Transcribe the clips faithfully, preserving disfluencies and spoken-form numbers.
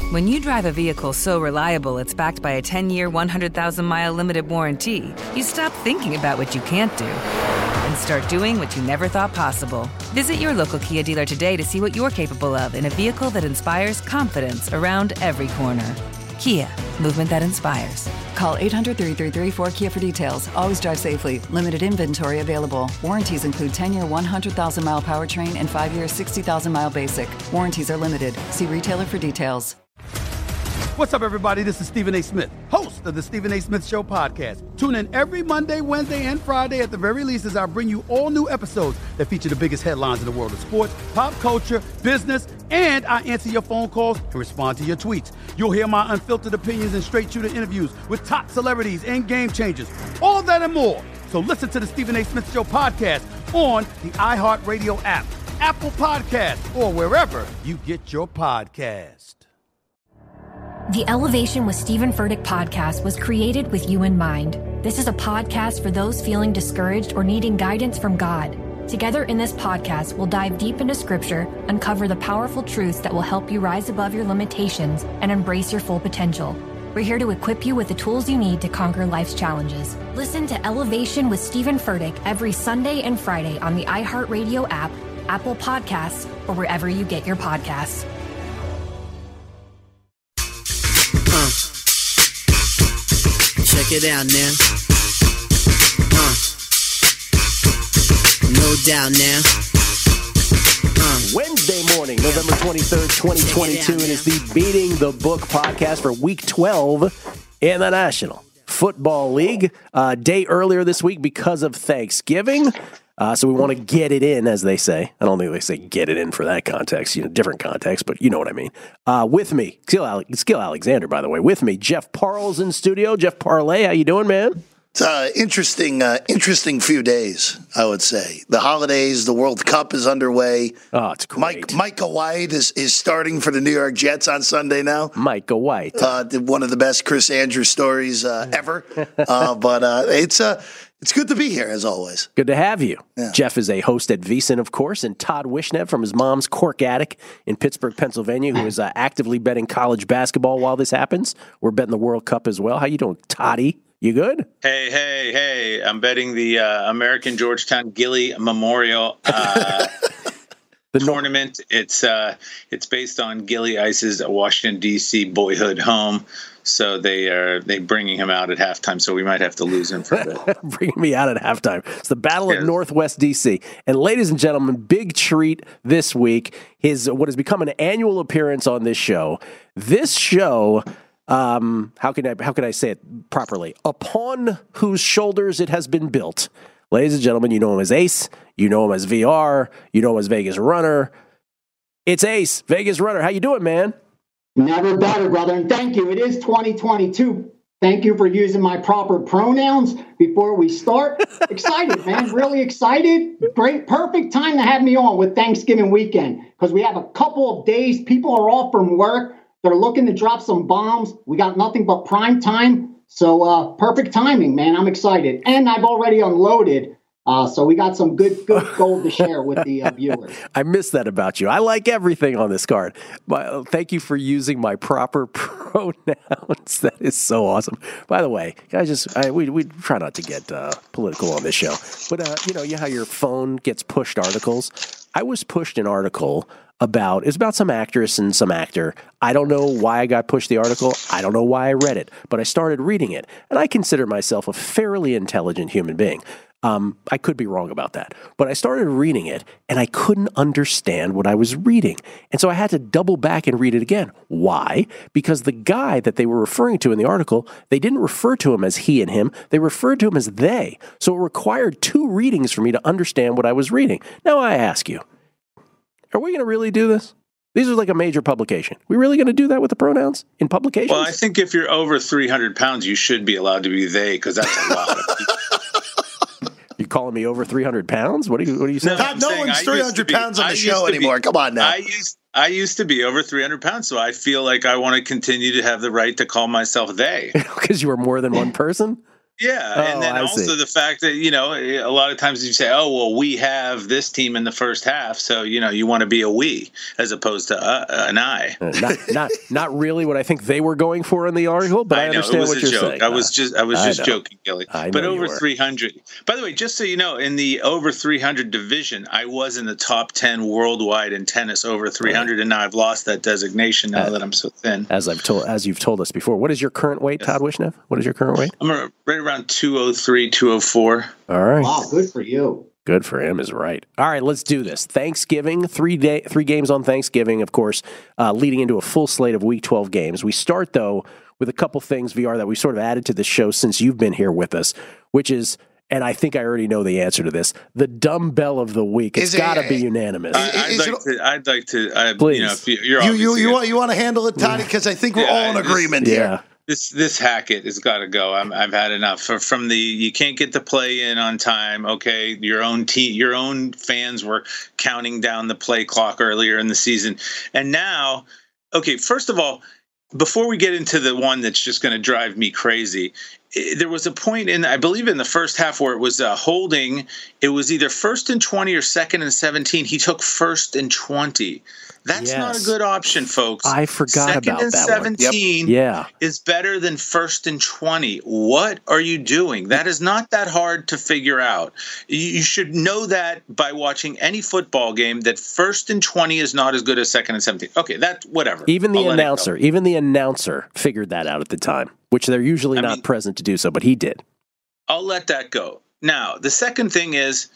When you drive a vehicle so reliable it's backed by a ten-year, one hundred thousand mile limited warranty, you stop thinking about what you can't do and start doing what you never thought possible. Visit your local Kia dealer today to see what you're capable of in a vehicle that inspires confidence around every corner. Kia, movement that inspires. Call eight hundred, three three three, four K I A for details. Always drive safely. Limited inventory available. Warranties include ten-year, one hundred thousand mile powertrain and five-year, sixty thousand mile basic. Warranties are limited. See retailer for details. What's up, everybody? This is Stephen A. Smith, host of the Stephen A. Smith Show podcast. Tune in every Monday, Wednesday, and Friday at the very least as I bring you all new episodes that feature the biggest headlines in the world of sports, pop culture, business, and I answer your phone calls and respond to your tweets. You'll hear my unfiltered opinions and straight-shooter interviews with top celebrities and game changers. All that and more. So listen to the Stephen A. Smith Show podcast on the iHeartRadio app, Apple Podcasts, or wherever you get your podcast. The Elevation with Stephen Furtick podcast was created with you in mind. This is a podcast for those feeling discouraged or needing guidance from God. Together in this podcast, we'll dive deep into Scripture, uncover the powerful truths that will help you rise above your limitations and embrace your full potential. We're here to equip you with the tools you need to conquer life's challenges. Listen to Elevation with Stephen Furtick every Sunday and Friday on the iHeartRadio app, Apple Podcasts, or wherever you get your podcasts. Uh, check it out now. Uh, no doubt now. Uh, Wednesday morning, November twenty-third, twenty twenty-two. It is the Beating the Book podcast for week twelve in the National Football League. Uh, day earlier this week because of Thanksgiving. Uh, so we want to get it in, as they say. I don't think they say get it in for that context, you know, different context, but you know what I mean. Uh, with me, Skill, Ale- Skill Alexander, by the way, with me, Jeff Parles in studio. Jeff Parlay, how you doing, man? It's uh, interesting, uh, interesting few days, I would say. The holidays, the World Cup is underway. Oh, it's great. Mike, Micah White is, is starting for the New York Jets on Sunday now. Micah White. Uh, one of the best Chris Andrews stories uh, ever. uh, but uh, it's uh, it's good to be here, as always. Good to have you. Yeah. Jeff is a host at VSiN, of course, and Todd Wishnev from his mom's Cork Attic in Pittsburgh, Pennsylvania, who is uh, actively betting college basketball while this happens. We're betting the World Cup as well. How you doing, Toddy? You good? Hey, hey, hey. I'm betting the uh, American Georgetown Gilly Memorial uh, the tournament. It's uh, it's based on Gilly Ice's Washington, D C boyhood home. So they are they bringing him out at halftime, so we might have to lose him for a bit. Bringing me out at halftime. It's the Battle yeah. of Northwest D C. And ladies and gentlemen, big treat this week. His what has become an annual appearance on this show. This show... Um, how can I how can I say it properly? Upon whose shoulders it has been built. Ladies and gentlemen, you know him as Ace. You know him as V R. You know him as Vegas Runner. It's Ace, Vegas Runner. How you doing, man? Never better, brother. And thank you. It is twenty twenty-two. Thank you for using my proper pronouns before we start. Excited, man. Really excited. Great. Perfect time to have me on with Thanksgiving weekend because we have a couple of days. People are off from work. They're looking to drop some bombs. We got nothing but prime time. So uh, perfect timing, man. I'm excited. And I've already unloaded. Uh, so we got some good good gold to share with the uh, viewers. I miss that about you. I like everything on this card. But thank you for using my proper pronouns. That is so awesome. By the way, guys, just I, we we try not to get uh, political on this show. But, uh, you know, you know how your phone gets pushed articles? I was pushed an article about, it's about some actress and some actor. I don't know why I got pushed the article. I don't know why I read it, but I started reading it. And I consider myself a fairly intelligent human being. Um, I could be wrong about that, but I started reading it and I couldn't understand what I was reading. And so I had to double back and read it again. Why? Because the guy that they were referring to in the article, they didn't refer to him as he and him. They referred to him as they. So it required two readings for me to understand what I was reading. Now I ask you, are we going to really do this? These are like a major publication. We really going to do that with the pronouns in publications? Well, I think if you're over three hundred pounds, you should be allowed to be they, because that's a lot of people. You calling me over three hundred pounds? What are you, what are you saying? No, no saying one's three hundred pounds on the show anymore. Be, Come on now. I used, I used to be over three hundred pounds, so I feel like I want to continue to have the right to call myself they. Because you were more than one person? Yeah, Oh, and then I also see. the fact that, you know, a lot of times you say, oh, well, we have this team in the first half, so, you know, you want to be a we as opposed to uh, an I. Uh, not, not, not really what I think they were going for in the article, but I, I know, understand it was what a you're joke. saying. I was just, I was I just know. joking, Gilly. I But know you over were. three hundred. By the way, just so you know, in the over three hundred division, I was in the top ten worldwide in tennis over three hundred, and now I've lost that designation now Uh, that I'm so thin. As I've told, as you've told us before, what is your current weight, Yes. Todd Wishnev? What is your current weight? I'm a- right around two oh three, two oh four. All right. Wow, good for you. Good for him is right. All right, let's do this. Thanksgiving, three day, three games on Thanksgiving, of course, uh, leading into a full slate of Week twelve games. We start, though, with a couple things, V R, that we sort of added to the show since you've been here with us, which is, and I think I already know the answer to this, the dumbbell of the week. It's Is it- got to be unanimous. I, I'd, Is like it- to, I'd like to. I, Please. You know, if you, you're You you obviously you a- want you want to handle it, Toddy? Because I think we're Yeah, all in I just- agreement yeah. here. This this Hackett has got to go. I'm, I've had enough. For, from the you can't get the play in on time. Okay, your own team, your own fans were counting down the play clock earlier in the season, and now, okay. First of all, before we get into the one that's just going to drive me crazy, i- there was a point in I believe in the first half where it was uh, holding. It was either first and twenty or second and seventeen. He took first and twenty. That's not a Yes. good option, folks. I forgot Second about and that one. Yep. seventeen Yeah. is better than first and twenty. What are you doing? That is not that hard to figure out. You you should know that by watching any football game that first and twenty is not as good as second and seventeen. Okay, that's whatever. Even the I'll let it go. announcer, even the announcer figured that out at the time, which they're usually I not mean- present to do so, but he did. I'll let that go. Now, the second thing is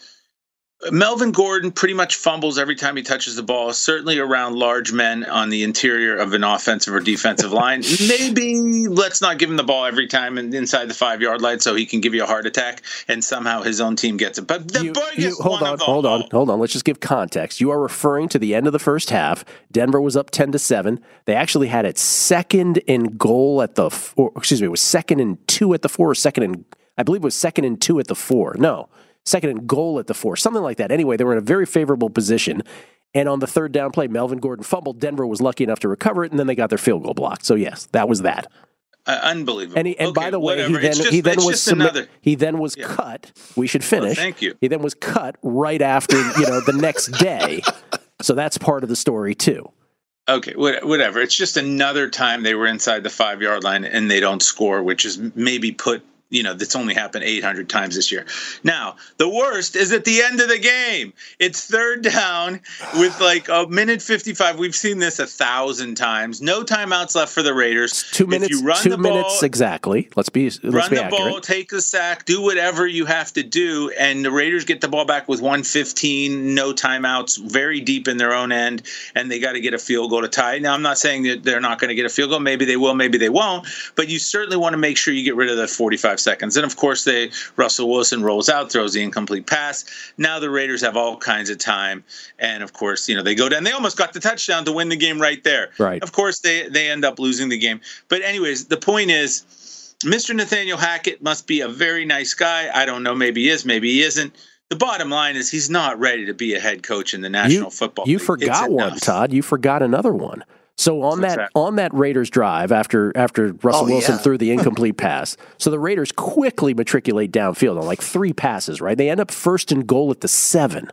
Melvin Gordon pretty much fumbles every time he touches the ball, certainly around large men on the interior of an offensive or defensive line. Maybe let's not give him the ball every time in- inside the five-yard line so he can give you a heart attack and somehow his own team gets it. But the You- biggest you- hold one on, of hold all, on, hold on. Let's just give context. You are referring to the end of the first half. Denver was up ten to seven. They actually had it second and goal at the, f- or, excuse me, it was second and two at the four, or second and, I believe it was second and two at the four. No, second and goal at the four, something like that. Anyway, they were in a very favorable position. And on the third down play, Melvin Gordon fumbled. Denver was lucky enough to recover it, and then they got their field goal blocked. So yes, that was that. Uh, unbelievable. And, he, and Okay, by the way, he whatever. then It's just- he then it's was just submit- another. he then was Yeah. cut. We should finish. thank you. He then was cut right after you know the next day. So that's part of the story too. Okay, wha- whatever. It's just another time they were inside the five-yard line and they don't score, which is maybe put, you know, that's only happened eight hundred times this year. Now, the worst is at the end of the game. It's third down with like a minute fifty-five. We've seen this a thousand times. No timeouts left for the Raiders. Two If minutes. you run Two the ball, minutes exactly. Let's be let's run be the accurate. ball, take the sack, do whatever you have to do, and the Raiders get the ball back with one fifteen, no timeouts, very deep in their own end, and they got to get a field goal to tie. Now, I'm not saying that they're not going to get a field goal. Maybe they will, maybe they won't, but you certainly want to make sure you get rid of that forty-five seconds. And, of course, they Russell Wilson rolls out, throws the incomplete pass. Now the Raiders have all kinds of time, and, of course, you know, they go down. They almost got the touchdown to win the game right there. Right. Of course, they, they end up losing the game. But anyways, the point is, Mister Nathaniel Hackett must be a very nice guy. I don't know. Maybe he is. Maybe he isn't. The bottom line is he's not ready to be a head coach in the National You, Football you League. forgot It's one, enough. Todd. You forgot another one. So on What's that, that? on that Raiders drive after after Russell Oh, Wilson yeah. threw the incomplete pass, so the Raiders quickly matriculate downfield on like three passes. Right, they end up first and goal at the seven.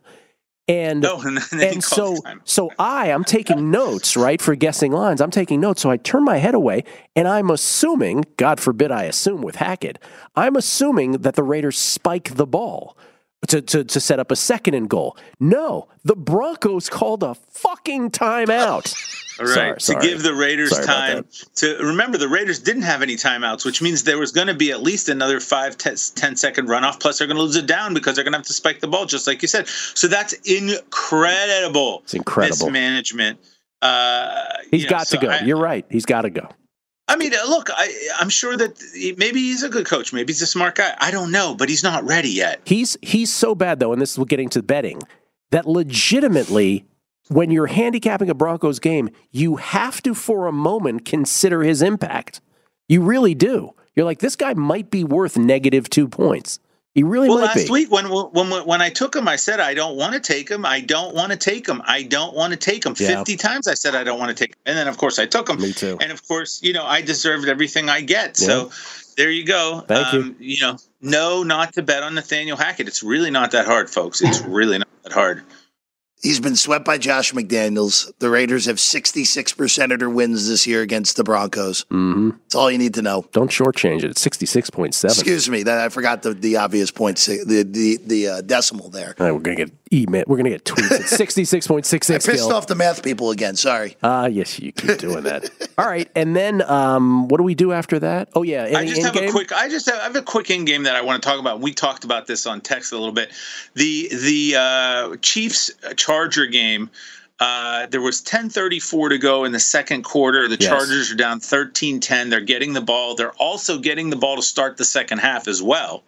And No, and then he and calls so time. so I I'm taking notes, right, for guessing lines. I'm taking notes. So I turn my head away and I'm assuming, God forbid I assume with Hackett, I'm assuming that the Raiders spike the ball to, to, to set up a second and goal. No, the Broncos called a fucking timeout. All right, Sorry, to sorry. give the Raiders Sorry about time to remember, the Raiders didn't have any timeouts, which means there was going to be at least another five, ten, ten second runoff. Plus, they're going to lose it down because they're going to have to spike the ball, just like you said. So that's incredible. It's incredible. Mismanagement. Uh, He's you know, got so to go. I- You're right. He's got to go. I mean, uh, look, I, I'm sure that he, maybe he's a good coach. Maybe he's a smart guy. I don't know, but he's not ready yet. He's he's so bad though, and this is getting to betting, that legitimately, when you're handicapping a Broncos game, you have to for a moment consider his impact. You really do. You're like, this guy might be worth negative two points. He really Well, might last be. week when when when I took him, I said I don't want to take him. I don't want to take him. I don't want to take him. Yeah. Fifty times I said I don't want to take him, and then of course I took him. Me too. And of course, you know, I deserved everything I get. Yeah. So There you go. Thank um, you. You know, no, not to bet on Nathaniel Hackett. It's really not that hard, folks. It's really not that hard. He's been swept by Josh McDaniels. The Raiders have sixty-six percent of their wins this year against the Broncos. Mm-hmm. That's all you need to know. Don't shortchange it. It's sixty-six point seven. Excuse me. That I forgot the, the obvious point, the the, the uh, decimal there. All right, we're going to get email. We're going to get tweets at sixty-six point six six. I pissed off the math people again. Sorry. Ah, uh, yes, you keep doing that. All right, and then um, what do we do after that? Oh, yeah. I just have a quick. I just have, I have a quick in game that I want to talk about. We talked about this on text a little bit. The the uh, Chiefs Charger game. Uh, there was ten thirty-four to go in the second quarter. The Yes. Chargers are down thirteen ten. They're getting the ball. They're also getting the ball to start the second half as well.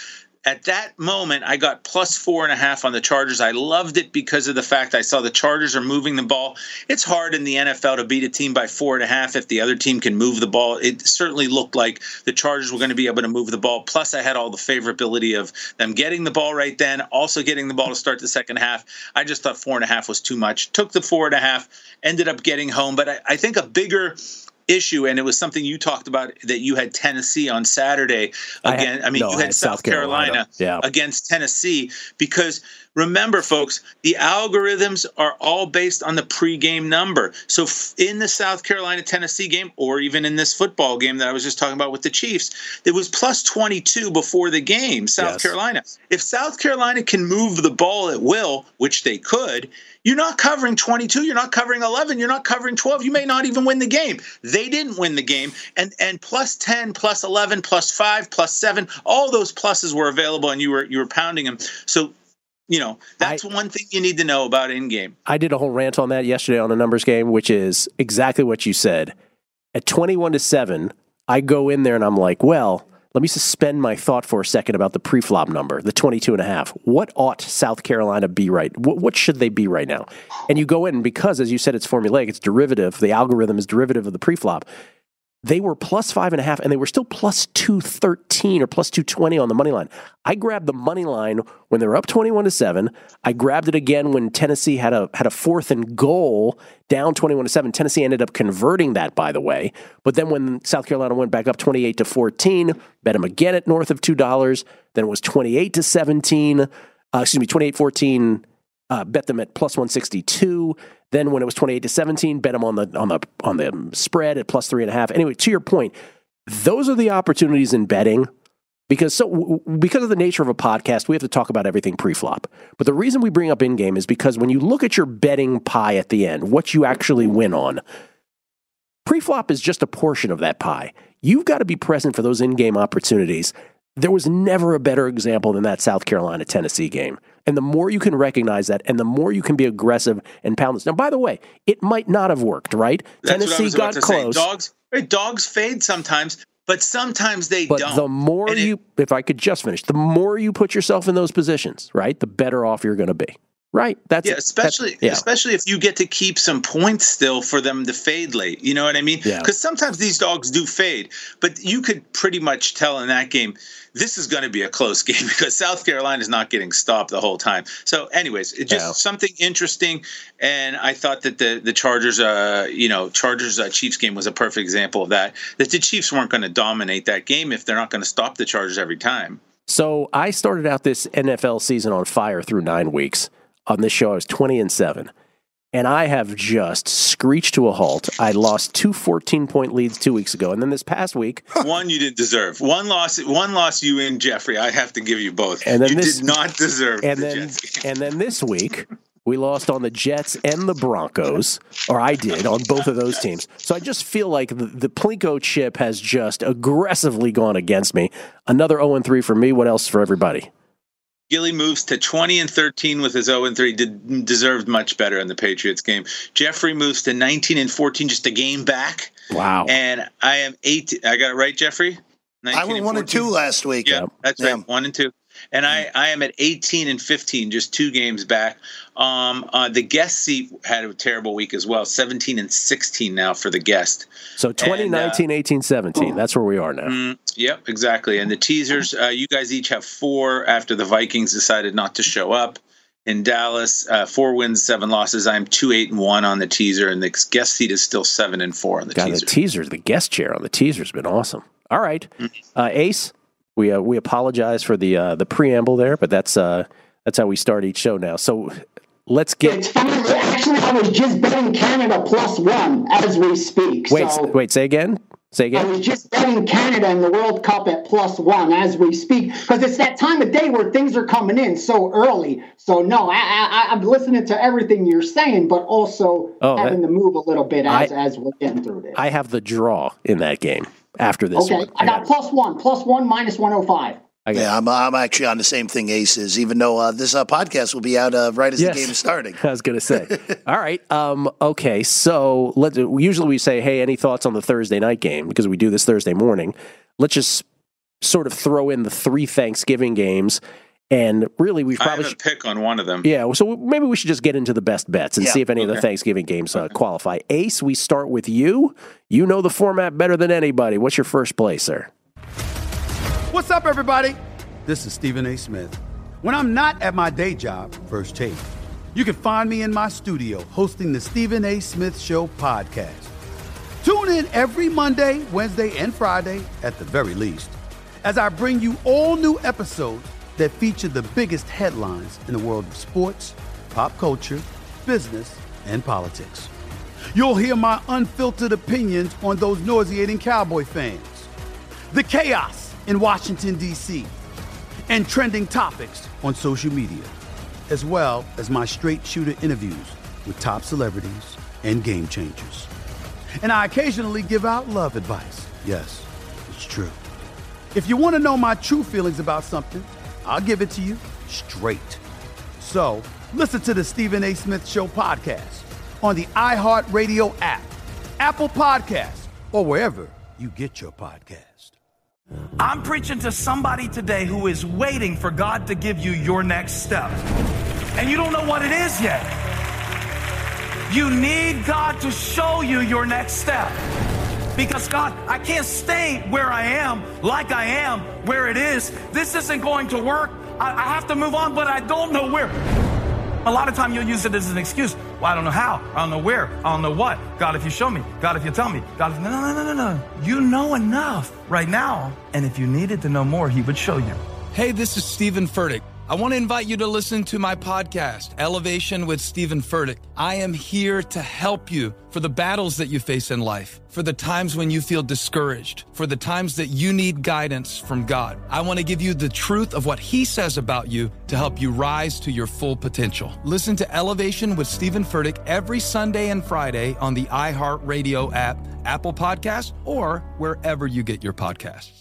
At that moment, I got plus four and a half on the Chargers. I loved it because of the fact I saw the Chargers are moving the ball. It's hard in the N F L to beat a team by four and a half if the other team can move the ball. It certainly looked like the Chargers were going to be able to move the ball. Plus, I had all the favorability of them getting the ball right then, also getting the ball to start the second half. I just thought four and a half was too much. Took the four and a half, ended up getting home. But I, I think a bigger issue, and it was something you talked about, that you had Tennessee on Saturday again. I, had, I mean, no, you I had, had South, South Carolina, Carolina. Yeah. against Tennessee, because remember, folks, the algorithms are all based on the pregame number. So f- in the South Carolina-Tennessee game, or even in this football game that I was just talking about with the Chiefs, it was plus twenty-two before the game, South Yes. Carolina. If South Carolina can move the ball at will, which they could, you're not covering twenty-two, you're not covering eleven, you're not covering twelve. You may not even win the game. They didn't win the game. And and plus ten, plus eleven, plus five, plus seven, all those pluses were available, and you were you were pounding them. So, you know, that's I, one thing you need to know about in-game. I did a whole rant on that yesterday on a numbers game, which is exactly what you said. At twenty-one to seven, I go in there and I'm like, well, let me suspend my thought for a second about the pre-flop number, the twenty-two and a half. What ought South Carolina be right? What, what should they be right now? And you go in, because, as you said, it's formulaic, it's derivative. The algorithm is derivative of the pre-flop. They were plus five and a half, and they were still plus two thirteen or plus two twenty on the money line. I grabbed the money line when they were up twenty-one to seven. I grabbed it again when Tennessee had a had a fourth and goal down twenty-one to seven. Tennessee ended up converting that, by the way. But then when South Carolina went back up twenty-eight to fourteen, bet them again at north of two dollars. Then it was twenty-eight to seventeen. Uh, excuse me, twenty-eight fourteen. Uh, bet them at plus one sixty-two. Then when it was twenty-eight to seventeen, bet them on the on the on the spread at plus three and a half. Anyway, to your point, those are the opportunities in betting, because so because of the nature of a podcast, we have to talk about everything pre-flop. But the reason we bring up in-game is because when you look at your betting pie at the end, what you actually win on, pre-flop is just a portion of that pie. You've got to be present for those in-game opportunities. There was never a better example than that South Carolina-Tennessee game. And the more you can recognize that, and the more you can be aggressive and pound this. Now, by the way, it might not have worked, right? That's Tennessee what I was got about to close. Say. Dogs, right, dogs fade sometimes, but sometimes they but don't. the more and you, it, if I could just finish, the more you put yourself in those positions, right, the better off you're going to be. Right. That's yeah, especially that's, yeah. especially if you get to keep some points still for them to fade late. You know what I mean? Yeah. Because sometimes these dogs do fade, but you could pretty much tell in that game this is going to be a close game because South Carolina is not getting stopped the whole time. So, anyways, it's just yeah. something interesting, and I thought that the the Chargers, uh, you know, Chargers uh, Chiefs game was a perfect example of that. That the Chiefs weren't going to dominate that game if they're not going to stop the Chargers every time. So I started out this N F L season on fire through nine weeks. On this show, I was twenty and seven, and I have just screeched to a halt. I lost two fourteen-point leads two weeks ago, and then this past week, one you didn't deserve. One loss, one loss. You and Jeffrey, I have to give you both. And then you this, did not deserve. And the then, Jets game. and then this week, we lost on the Jets and the Broncos, or I did on both of those teams. So I just feel like the, the Plinko chip has just aggressively gone against me. Another oh and three for me. What else for everybody? Gilly moves to twenty and thirteen with his oh and three. Did, deserved much better in the Patriots game. Jeffrey moves to nineteen and fourteen, just a game back. Wow. And I am eight. I got it right, Jeffrey? I went one and two last week. Yeah, Yep. that's Yeah. right. One and two. And I, I am at eighteen and fifteen, just two games back. Um, uh, the guest seat had a terrible week as well, seventeen and sixteen now for the guest. So twenty, And, uh, nineteen, eighteen, seventeen. That's where we are now. Mm, yep, exactly. And the teasers, uh, you guys each have four after the Vikings decided not to show up in Dallas. Uh, four wins, seven losses. I'm two, eight, and one on the teaser, and the guest seat is still seven and four on the God, teaser. the teaser, the guest chair on the teaser has been awesome. All right. Uh, Ace, we uh, we apologize for the uh, the preamble there, but that's uh, that's how we start each show now. So let's get... It's funny. Actually, I was just betting Canada plus one as we speak. Wait, so wait, say again? Say again? I was just betting Canada in the World Cup at plus one as we speak, because it's that time of day where things are coming in so early. So, no, I, I, I'm listening to everything you're saying, but also oh, having that, to move a little bit as, I, as we're getting through this. I have the draw in that game after this okay, one. I got, I got plus one, plus one, minus one oh five. Yeah, I'm I'm actually on the same thing Ace is, even though uh, this uh, podcast will be out uh, right as yes. the game is starting. I was going to say. All right. Um, okay, so let usually we say, hey, any thoughts on the Thursday night game? Because we do this Thursday morning. Let's just sort of throw in the three Thanksgiving games. And really, we probably I have a pick on one of them. Yeah, so maybe we should just get into the best bets and yeah, see if any okay. of the Thanksgiving games uh, qualify. Ace, we start with you. You know the format better than anybody. What's your first play, sir? What's up, everybody? This is Stephen A. Smith. When I'm not at my day job, First Take, you can find me in my studio hosting the Stephen A. Smith Show podcast. Tune in every Monday, Wednesday, and Friday, at the very least, as I bring you all new episodes that feature the biggest headlines in the world of sports, pop culture, business, and politics. You'll hear my unfiltered opinions on those nauseating Cowboy fans, the chaos in Washington, D C, and trending topics on social media, as well as my straight shooter interviews with top celebrities and game changers. And I occasionally give out love advice. Yes, it's true. If you want to know my true feelings about something, I'll give it to you straight. So listen to the Stephen A. Smith Show podcast on the iHeartRadio app, Apple Podcasts, or wherever you get your podcast. I'm preaching to somebody today who is waiting for God to give you your next step. And you don't know what it is yet. You need God to show you your next step. Because God, I can't stay where I am, like I am, where it is. This isn't going to work. I, I have to move on, but I don't know where. A lot of time you'll use it as an excuse. Well, I don't know how. I don't know where. I don't know what. God, if you show me. God, if you tell me. God, if... No, no, no, no, no. You know enough right now. And if you needed to know more, he would show you. Hey, this is Stephen Furtick. I want to invite you to listen to my podcast, Elevation with Stephen Furtick. I am here to help you for the battles that you face in life, for the times when you feel discouraged, for the times that you need guidance from God. I want to give you the truth of what he says about you to help you rise to your full potential. Listen to Elevation with Stephen Furtick every Sunday and Friday on the iHeartRadio app, Apple Podcasts, or wherever you get your podcasts.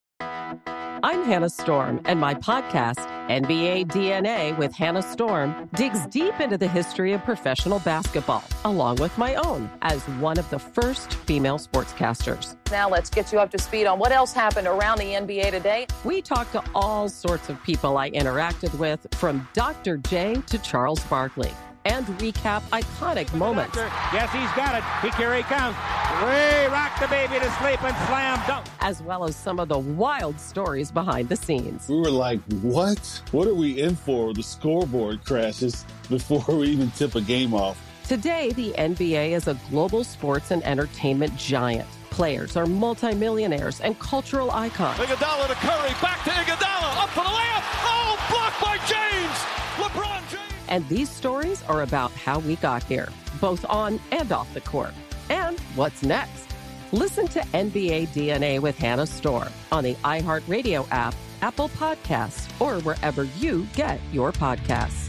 I'm Hannah Storm, and my podcast, N B A D N A with Hannah Storm, digs deep into the history of professional basketball, along with my own, as one of the first female sportscasters. Now let's get you up to speed on what else happened around the N B A today. We talked to all sorts of people I interacted with, from Doctor J to Charles Barkley, and recap iconic moments. Yes, he's got it. He, here he comes. Way rock the baby to sleep and slam dunk. As well as some of the wild stories behind the scenes. We were like, what? What are we in for? The scoreboard crashes before we even tip a game off. Today, the N B A is a global sports and entertainment giant. Players are multimillionaires and cultural icons. Iguodala to Curry, back to Iguodala, up for the layup. Oh, blocked by James. LeBron James. And these stories are about how we got here, both on and off the court. And what's next? Listen to N B A D N A with Hannah Storm on the iHeartRadio app, Apple Podcasts, or wherever you get your podcasts.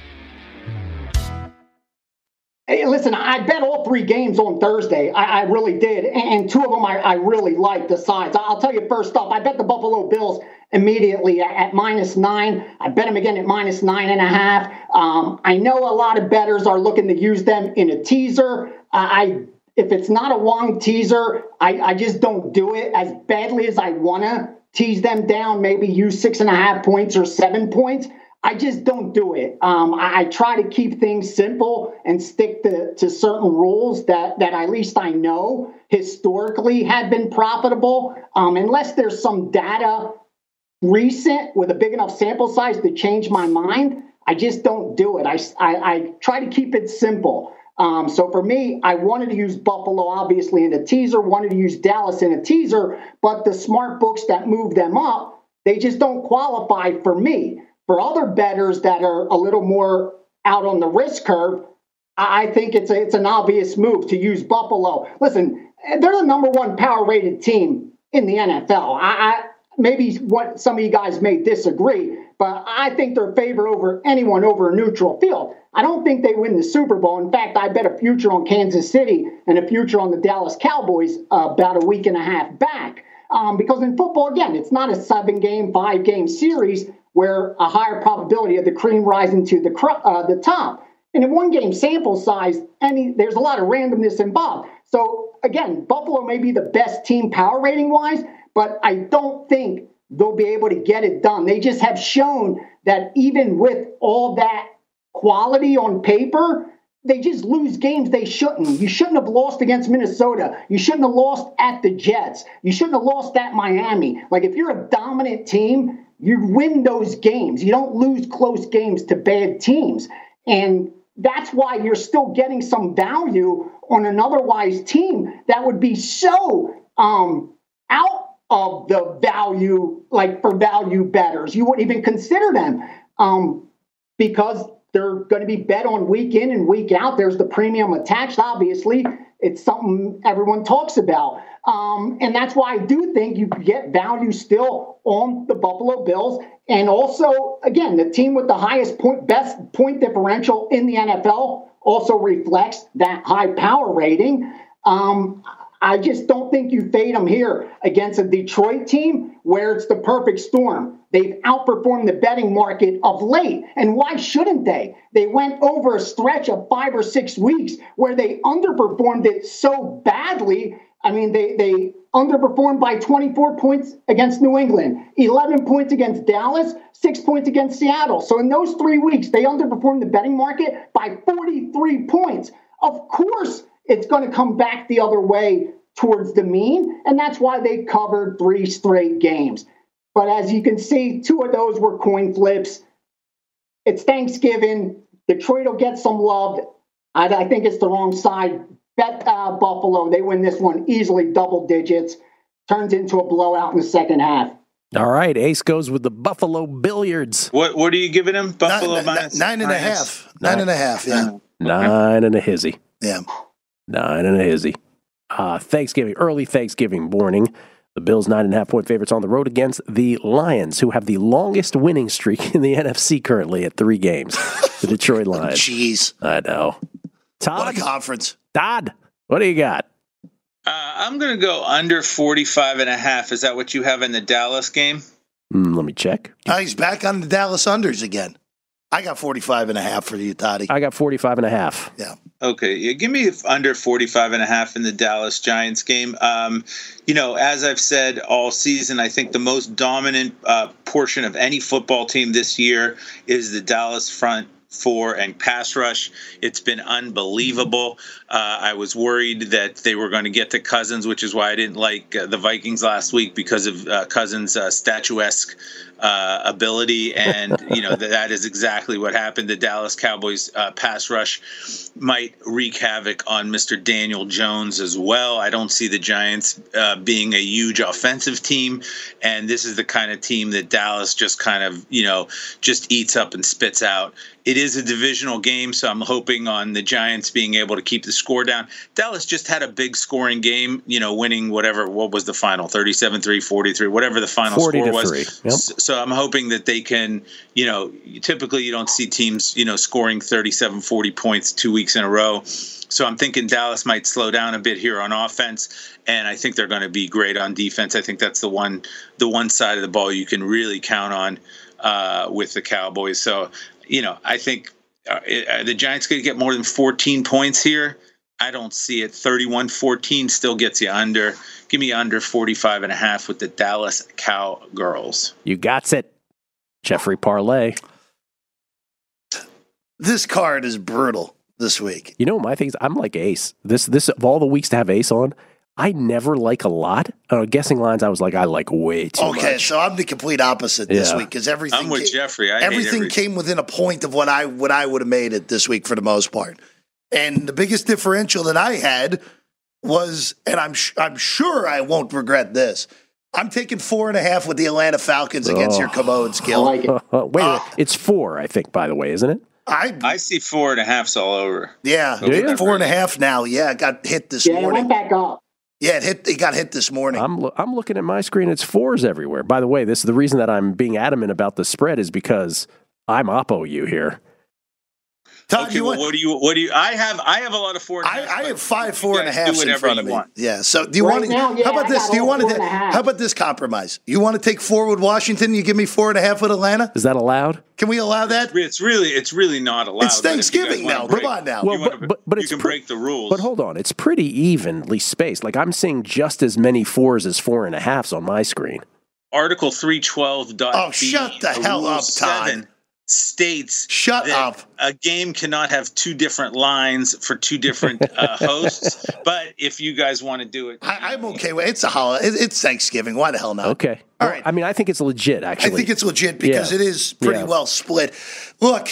Hey, listen, I bet all three games on Thursday. I, I really did. And two of them I, I really liked the sides. I'll tell you first off, I bet the Buffalo Bills immediately at, at minus nine. I bet them again at minus nine and a half. Um, I know a lot of bettors are looking to use them in a teaser. Uh, I If it's not a Wong teaser, I, I just don't do it as badly as I want to tease them down, maybe use six and a half points or seven points. I just don't do it. Um, I, I try to keep things simple and stick to, to certain rules that, that at least I know historically have been profitable, um, unless there's some data recent with a big enough sample size to change my mind. I just don't do it. I, I, I try to keep it simple. Um, so for me, I wanted to use Buffalo, obviously, in a teaser, wanted to use Dallas in a teaser, but the smart books that move them up, they just don't qualify for me. For other bettors that are a little more out on the risk curve, I think it's a, it's an obvious move to use Buffalo. Listen, they're the number one power-rated team in the N F L. I, I maybe what some of you guys may disagree, but I think they're favored over anyone over a neutral field. I don't think they win the Super Bowl. In fact, I bet a future on Kansas City and a future on the Dallas Cowboys uh, about a week and a half back. Um, because in football, again, it's not a seven-game, five-game series where a higher probability of the cream rising to the cr- uh, the top. And in one-game sample size, any there's a lot of randomness involved. So, again, Buffalo may be the best team power rating-wise, but I don't think they'll be able to get it done. They just have shown that even with all that quality on paper, they just lose games they shouldn't. You shouldn't have lost against Minnesota. You shouldn't have lost at the Jets. You shouldn't have lost at Miami. Like, if you're a dominant team, you win those games. You don't lose close games to bad teams. And that's why you're still getting some value on an otherwise team that would be so um, out of the value, like for value bettors. You wouldn't even consider them um, because they're going to be bet on week in and week out. There's the premium attached, obviously. It's something everyone talks about. Um, and that's why I do think you get value still on the Buffalo Bills. And also, again, the team with the highest point, best point differential in the N F L also reflects that high power rating. Um, I just don't think you fade them here against a Detroit team where it's the perfect storm. They've outperformed the betting market of late. And why shouldn't they? They went over a stretch of five or six weeks where they underperformed it so badly. I mean, they, they underperformed by twenty-four points against New England, eleven points against Dallas, six points against Seattle. So in those three weeks, they underperformed the betting market by forty-three points. Of course, it's going to come back the other way towards the mean, and that's why they covered three straight games. But as you can see, two of those were coin flips. It's Thanksgiving. Detroit will get some love. I, I think it's the wrong side. Bet uh, Buffalo. They win this one easily, double digits. Turns into a blowout in the second half. All right, Ace goes with the Buffalo Billiards. What What are you giving him? Buffalo nine, minus nine and a half. Nine, nine and a half. Yeah. Nine and a hizzy. Yeah. Nine and a hizzy. Uh, Thanksgiving, early Thanksgiving morning. The Bills nine and a half point favorites on the road against the Lions, who have the longest winning streak in the N F C currently at three games. The Detroit Lions. Jeez. I know. Todd, what a conference. Todd, what do you got? Uh, I'm going to go under forty-five and a half. Is that what you have in the Dallas game? Mm, let me check. Oh, he's back on the Dallas unders again. I got forty-five and a half for you, Toddy. I got forty-five and a half. Yeah. Okay. Yeah, give me under forty-five and a half in the Dallas Giants game. Um, you know, as I've said all season, I think the most dominant uh, portion of any football team this year is the Dallas front four and pass rush. It's been unbelievable. Uh, I was worried that they were going to get to Cousins, which is why I didn't like uh, the Vikings last week because of uh, Cousins' uh, statuesque uh, ability. And, you know, th- that is exactly what happened. The Dallas Cowboys uh, pass rush might wreak havoc on Mister Daniel Jones as well. I don't see the Giants uh, being a huge offensive team. And this is the kind of team that Dallas just kind of, you know, just eats up and spits out. It is a divisional game, so I'm hoping on the Giants being able to keep the score down. Dallas just had a big scoring game, you know, winning whatever, what was the final, thirty-seven three, forty-three, whatever the final score was. Yep. So I'm hoping that they can, you know, typically you don't see teams, you know, scoring thirty-seven, forty points two weeks in a row. So I'm thinking Dallas might slow down a bit here on offense, and I think they're going to be great on defense. I think that's the one, the one side of the ball you can really count on uh, with the Cowboys. So, you know, I think uh, uh, the Giants going to get more than fourteen points here. I don't see it. thirty-one fourteen still gets you under. Give me under forty-five and a half with the Dallas Cowgirls. You got it. Jeffrey Parlay. This card is brutal this week. You know, my thing is I'm like Ace. This, this of all the weeks to have Ace on, I never like a lot. Uh, guessing lines, I was like, I like way too okay, much. Okay, so I'm the complete opposite this Yeah. week because everything. I'm with came, Jeffrey. I hate everything everything. came within a point of what I what I would have made it this week for the most part. And the biggest differential that I had was, and I'm sh- I'm sure I won't regret this, I'm taking four and a half with the Atlanta Falcons against Oh. your Commode skill. I like it. Uh, wait, Uh, wait, it's four, I think, by the way, isn't it? I I see four and a halfs all over. yeah, Do you? four and a half now. Yeah, it got hit this Yeah, it morning. went back up. Yeah, it hit. It got hit this morning. I'm lo- I'm looking at my screen. It's fours everywhere. By the way, this is the reason that I'm being adamant about the spread is because I'm oppo you here. Todd, Okay, you well, want- what do you? What do you? I have. I have a lot of four. And a I, half, I but have five, you four and a guys half do in whatever front you of me. want. Yeah. So do you Right want to? now, yeah, how about I this? got Do you all want four to? and a half. How about this compromise? You want to take four with Washington? You give me four and a half with Atlanta. Is that allowed? Can we allow that? It's really. It's really not allowed. It's but if you guys Thanksgiving wanna now. break- Come on now. Well, you wanna- but, but, but you it's can pre- break the rules. But hold on, it's pretty evenly spaced. Like I'm seeing just as many fours as four and a halves on my screen. Article three twelve. Oh, shut the hell up, Todd. States Shut that up. a game cannot have two different lines for two different uh, hosts. But if you guys want to do it, I, I'm okay with it. It's a holiday. It- It's Thanksgiving. Why the hell not? Okay. All Well, right. I mean, I think it's legit, I actually. think it's legit because Yeah. it is pretty Yeah. well split. Look,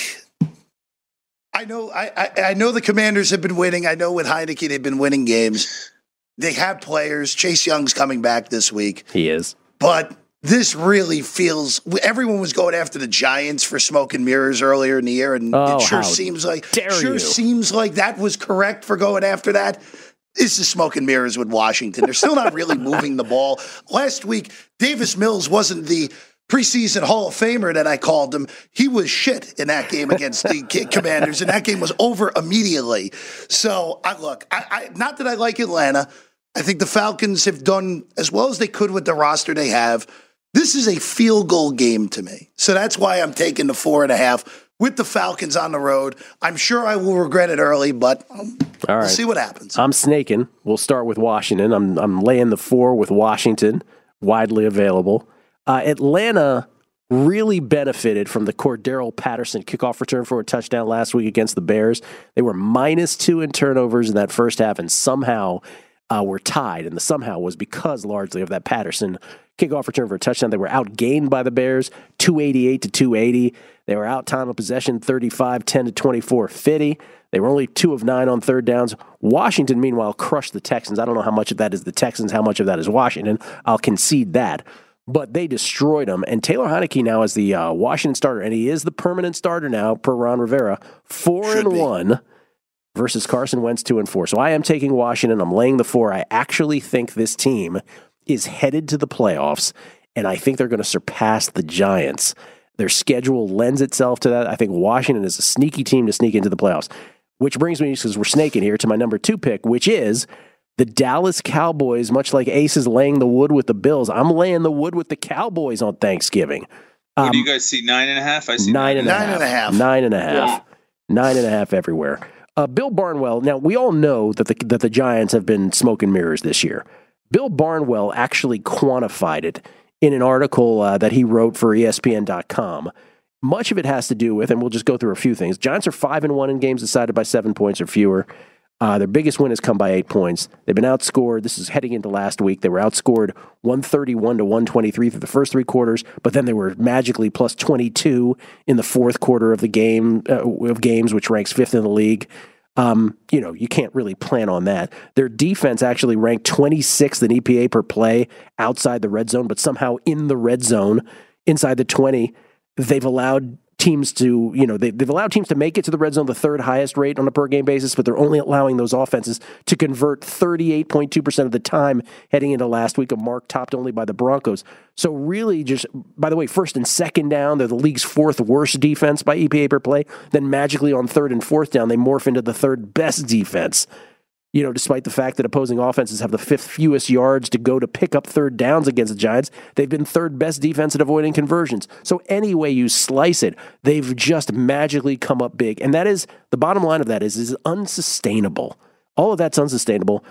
I know I, I, I know the Commanders have been winning. I know with Heineke they've been winning games. They have players. Chase Young's coming back this week. He is. But this really feels everyone was going after the Giants for smoke and mirrors earlier in the year, and Oh, it sure how seems like dare sure you. seems like that was correct for going after that. This is smoke and mirrors with Washington. They're still not really moving the ball. Last week, Davis Mills wasn't the preseason Hall of Famer that I called him. He was shit in that game against the Commanders, and that game was over immediately. So, I look, I, I not that I like Atlanta. I think the Falcons have done as well as they could with the roster they have. This is a field goal game to me. So that's why I'm taking the four and a half with the Falcons on the road. I'm sure I will regret it early, but um, All we'll right. see what happens. I'm snaking. We'll start with Washington. I'm I'm laying the four with Washington, widely available. Uh, Atlanta really benefited from the Cordero Patterson kickoff return for a touchdown last week against the Bears. They were minus two in turnovers in that first half, and somehow uh, were tied. And the somehow was because largely of that Patterson kickoff return for a touchdown. They were outgained by the Bears, two eighty-eight to two eighty. They were out time of possession, thirty-five ten to twenty-four fifty. They were only two of nine on third downs. Washington, meanwhile, crushed the Texans. I don't know how much of that is the Texans, how much of that is Washington. I'll concede that. But they destroyed them. And Taylor Heineke now is the uh, Washington starter, and he is the permanent starter now, per Ron Rivera. Four Should and be. one versus Carson Wentz, two and four. So I am taking Washington. I'm laying the four. I actually think this team is headed to the playoffs, and I think they're going to surpass the Giants. Their schedule lends itself to that. I think Washington is a sneaky team to sneak into the playoffs, which brings me, because we're snaking here, to my number two pick, which is the Dallas Cowboys. Much like Ace is laying the wood with the Bills, I'm laying the wood with the Cowboys on Thanksgiving. what Um, do you guys see? Nine and a half. I see Nine and a Nine half. and a half. Nine and a half. Nine and a half everywhere. Uh, Bill Barnwell. Now we all know that the that the Giants have been smoke and mirrors this year. Bill Barnwell actually quantified it in an article uh, that he wrote for E S P N dot com. Much of it has to do with, and we'll just go through a few things. Giants are five and one in games decided by seven points or fewer. Uh, their biggest win has come by eight points. They've been outscored. This is heading into last week. They were outscored one thirty-one to one twenty-three through the first three quarters, but then they were magically plus twenty-two in the fourth quarter of the game uh, of games, which ranks fifth in the league. Um, you know, you can't really plan on that. Their defense actually ranked twenty-sixth in E P A per play outside the red zone, but somehow in the red zone, inside the twenty, they've allowed teams to, you know, they, they've allowed teams to make it to the red zone, the third highest rate on a per game basis, but they're only allowing those offenses to convert thirty-eight point two percent of the time heading into last week, a mark topped only by the Broncos. So really just, by the way, first and second down, they're the league's fourth worst defense by E P A per play. Then magically on third and fourth down, they morph into the third best defense. You know, despite the fact that opposing offenses have the fifth fewest yards to go to pick up third downs against the Giants, they've been third best defense at avoiding conversions. So any way you slice it, they've just magically come up big. And that is, the bottom line of that is, is unsustainable. All of that's unsustainable.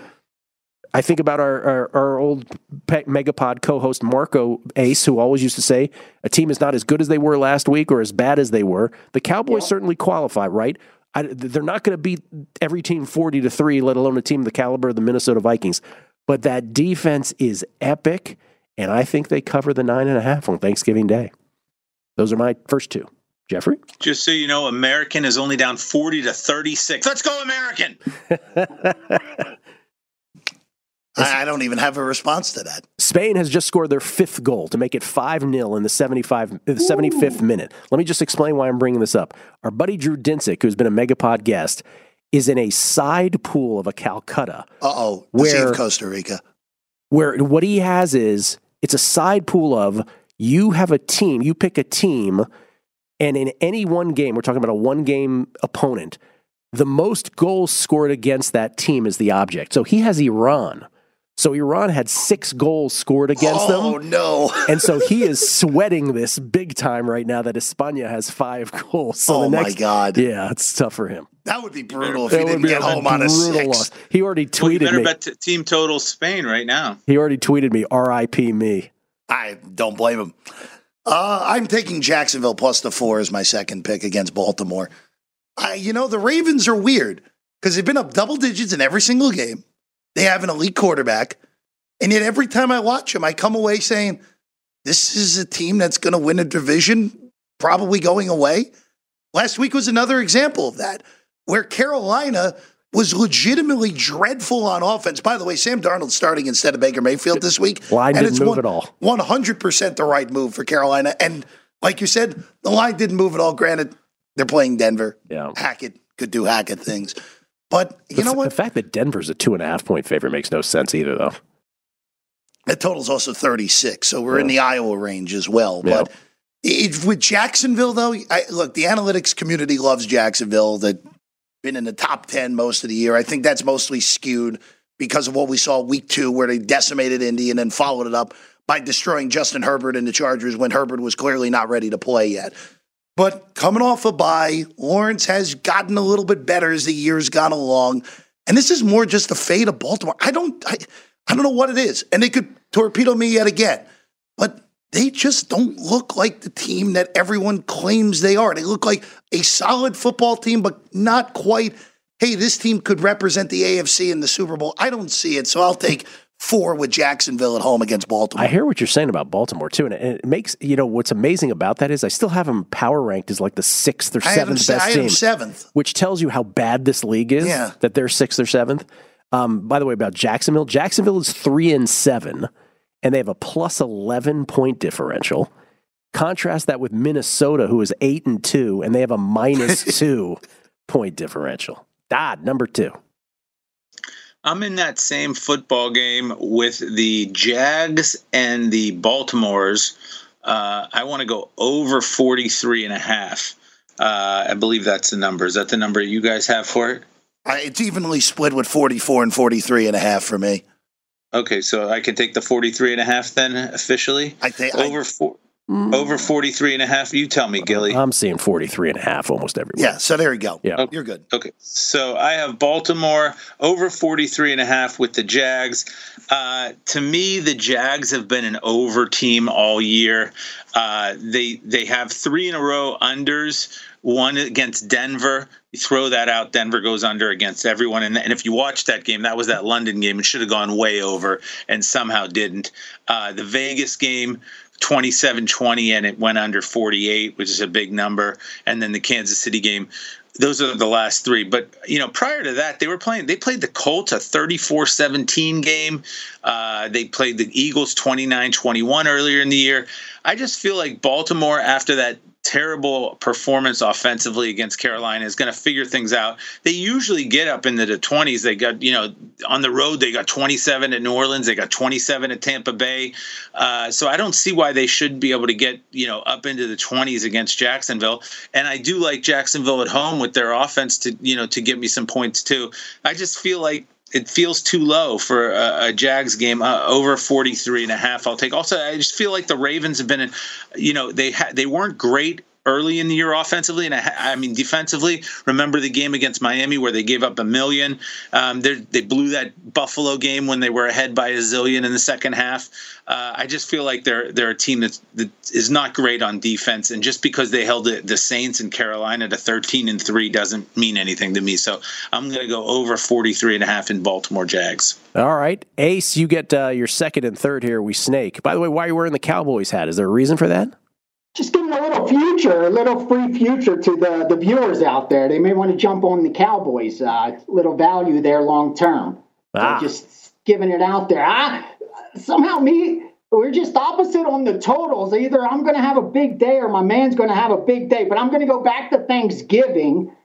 I think about our, our, our old Megapod co-host Marco Ace, who always used to say, a team is not as good as they were last week or as bad as they were. The Cowboys certainly qualify, right? I, they're not going to beat every team forty to three, let alone a team the caliber of the Minnesota Vikings. But that defense is epic, and I think they cover the nine and a half on Thanksgiving Day. Those are my first two. Jeffrey? Just so you know, American is only down forty to thirty-six. Let's go, American! I don't even have a response to that. Spain has just scored their fifth goal to make it five nil in the seventy-five, the seventy-fifth minute. Let me just explain why I'm bringing this up. Our buddy Drew Dinsick, who's been a Megapod guest, is in a side pool of a Calcutta. Uh-oh. The Sea of Costa Rica. Where what he has is, it's a side pool of, you have a team, you pick a team, and in any one game, we're talking about a one-game opponent, the most goals scored against that team is the object. So he has Iran. So Iran had six goals scored against oh, them. Oh, no. And so he is sweating this big time right now that España has five goals. So oh, the next, my God. Yeah, it's tough for him. That would be brutal if that he didn't get home on a six. Loss. He already tweeted well, you better me. bet t- team total Spain right now. He already tweeted me, R I P me. I don't blame him. Uh, I'm taking Jacksonville plus the four as my second pick against Baltimore. I, you know, the Ravens are weird because they've been up double digits in every single game. They have an elite quarterback. And yet every time I watch them, I come away saying, this is a team that's going to win a division, probably going away. Last week was another example of that, where Carolina was legitimately dreadful on offense. By the way, Sam Darnold's starting instead of Baker Mayfield this week. Line and didn't it's move one, at all. one hundred percent the right move for Carolina. And like you said, the line didn't move at all. Granted, they're playing Denver. Yeah. Hackett could do Hackett things. But you the, know what? The fact that Denver's a two and a half point favorite makes no sense either, though. The total's also thirty-six, so we're yeah. in the Iowa range as well. Yeah. But it, with Jacksonville, though, I, look, the analytics community loves Jacksonville. They've been in the top ten most of the year. I think that's mostly skewed because of what we saw week two, where they decimated Indy and then followed it up by destroying Justin Herbert and the Chargers when Herbert was clearly not ready to play yet. But coming off a bye, Lawrence has gotten a little bit better as the year's gone along. And this is more just the fate of Baltimore. I don't... I, I don't know what it is, and they could torpedo me yet again, but they just don't look like the team that everyone claims they are. They look like a solid football team, but not quite, hey, this team could represent the A F C in the Super Bowl. I don't see it, so I'll take four with Jacksonville at home against Baltimore. I hear what you're saying about Baltimore, too, and it makes, you know, what's amazing about that is I still have them power ranked as like the sixth or seventh I best I team. I seventh. Which tells you how bad this league is, yeah. that they're sixth or seventh. Um, by the way, about Jacksonville, Jacksonville is three and seven, and they have a plus eleven point differential. Contrast that with Minnesota, who is eight and two, and they have a minus two point differential. Dodd, number two. I'm in that same football game with the Jags and the Baltimores. Uh, I want to go over forty-three and a half. Uh, I believe that's the number. Is that the number you guys have for it? Uh, it's evenly split with forty-four and forty-three and a half for me. Okay, so I can take the forty-three and a half then officially? I think over I, four. Over forty-three and a half. You tell me, Gilly. I'm seeing forty-three and a half almost everywhere. Yeah, so there you go. Yeah. Okay. You're good. Okay. So I have Baltimore over forty-three and a half with the Jags. Uh, to me, the Jags have been an over team all year. Uh, they they have three in a row unders, one against Denver. You throw that out, Denver goes under against everyone. And, and if you watch that game, that was that London game. It should have gone way over and somehow didn't. Uh, the Vegas game, twenty-seven twenty, and it went under forty-eight, which is a big number. And then the Kansas City game, those are the last three. But, you know, prior to that, they were playing, they played the Colts, a thirty-four seventeen game. Uh, they played the Eagles twenty-nine twenty-one earlier in the year. I just feel like Baltimore, after that terrible performance offensively against Carolina, is going to figure things out. They usually get up into the twenties. They got, you know, on the road, they got twenty-seven at New Orleans. They got twenty-seven at Tampa Bay. Uh, so I don't see why they should be able to get, you know, up into the twenties against Jacksonville. And I do like Jacksonville at home with their offense to, you know, to give me some points too. I just feel like it feels too low for a, a Jags game, uh, over forty-three and a half. I'll take. Also, I just feel like the Ravens have been, in, you know, they ha- they weren't great early in the year offensively, and I, I mean defensively. Remember the game against Miami where they gave up a million? Um, they blew that Buffalo game when they were ahead by a zillion in the second half. Uh, I just feel like they're they're a team that's, that is not great on defense, and just because they held the, the Saints and Carolina to thirteen and three doesn't mean anything to me. So I'm going to go over forty-three and a half in Baltimore Jags. All right, Ace, you get uh, your second and third here. We snake. By the way, why are you wearing the Cowboys hat? Is there a reason for that? just giving a little future, a little free future to the, the viewers out there. They may want to jump on the Cowboys. Uh, little value there long term. Ah. So just giving it out there. I, somehow me, we're just opposite on the totals. Either I'm going to have a big day or my man's going to have a big day. But I'm going to go back to Thanksgiving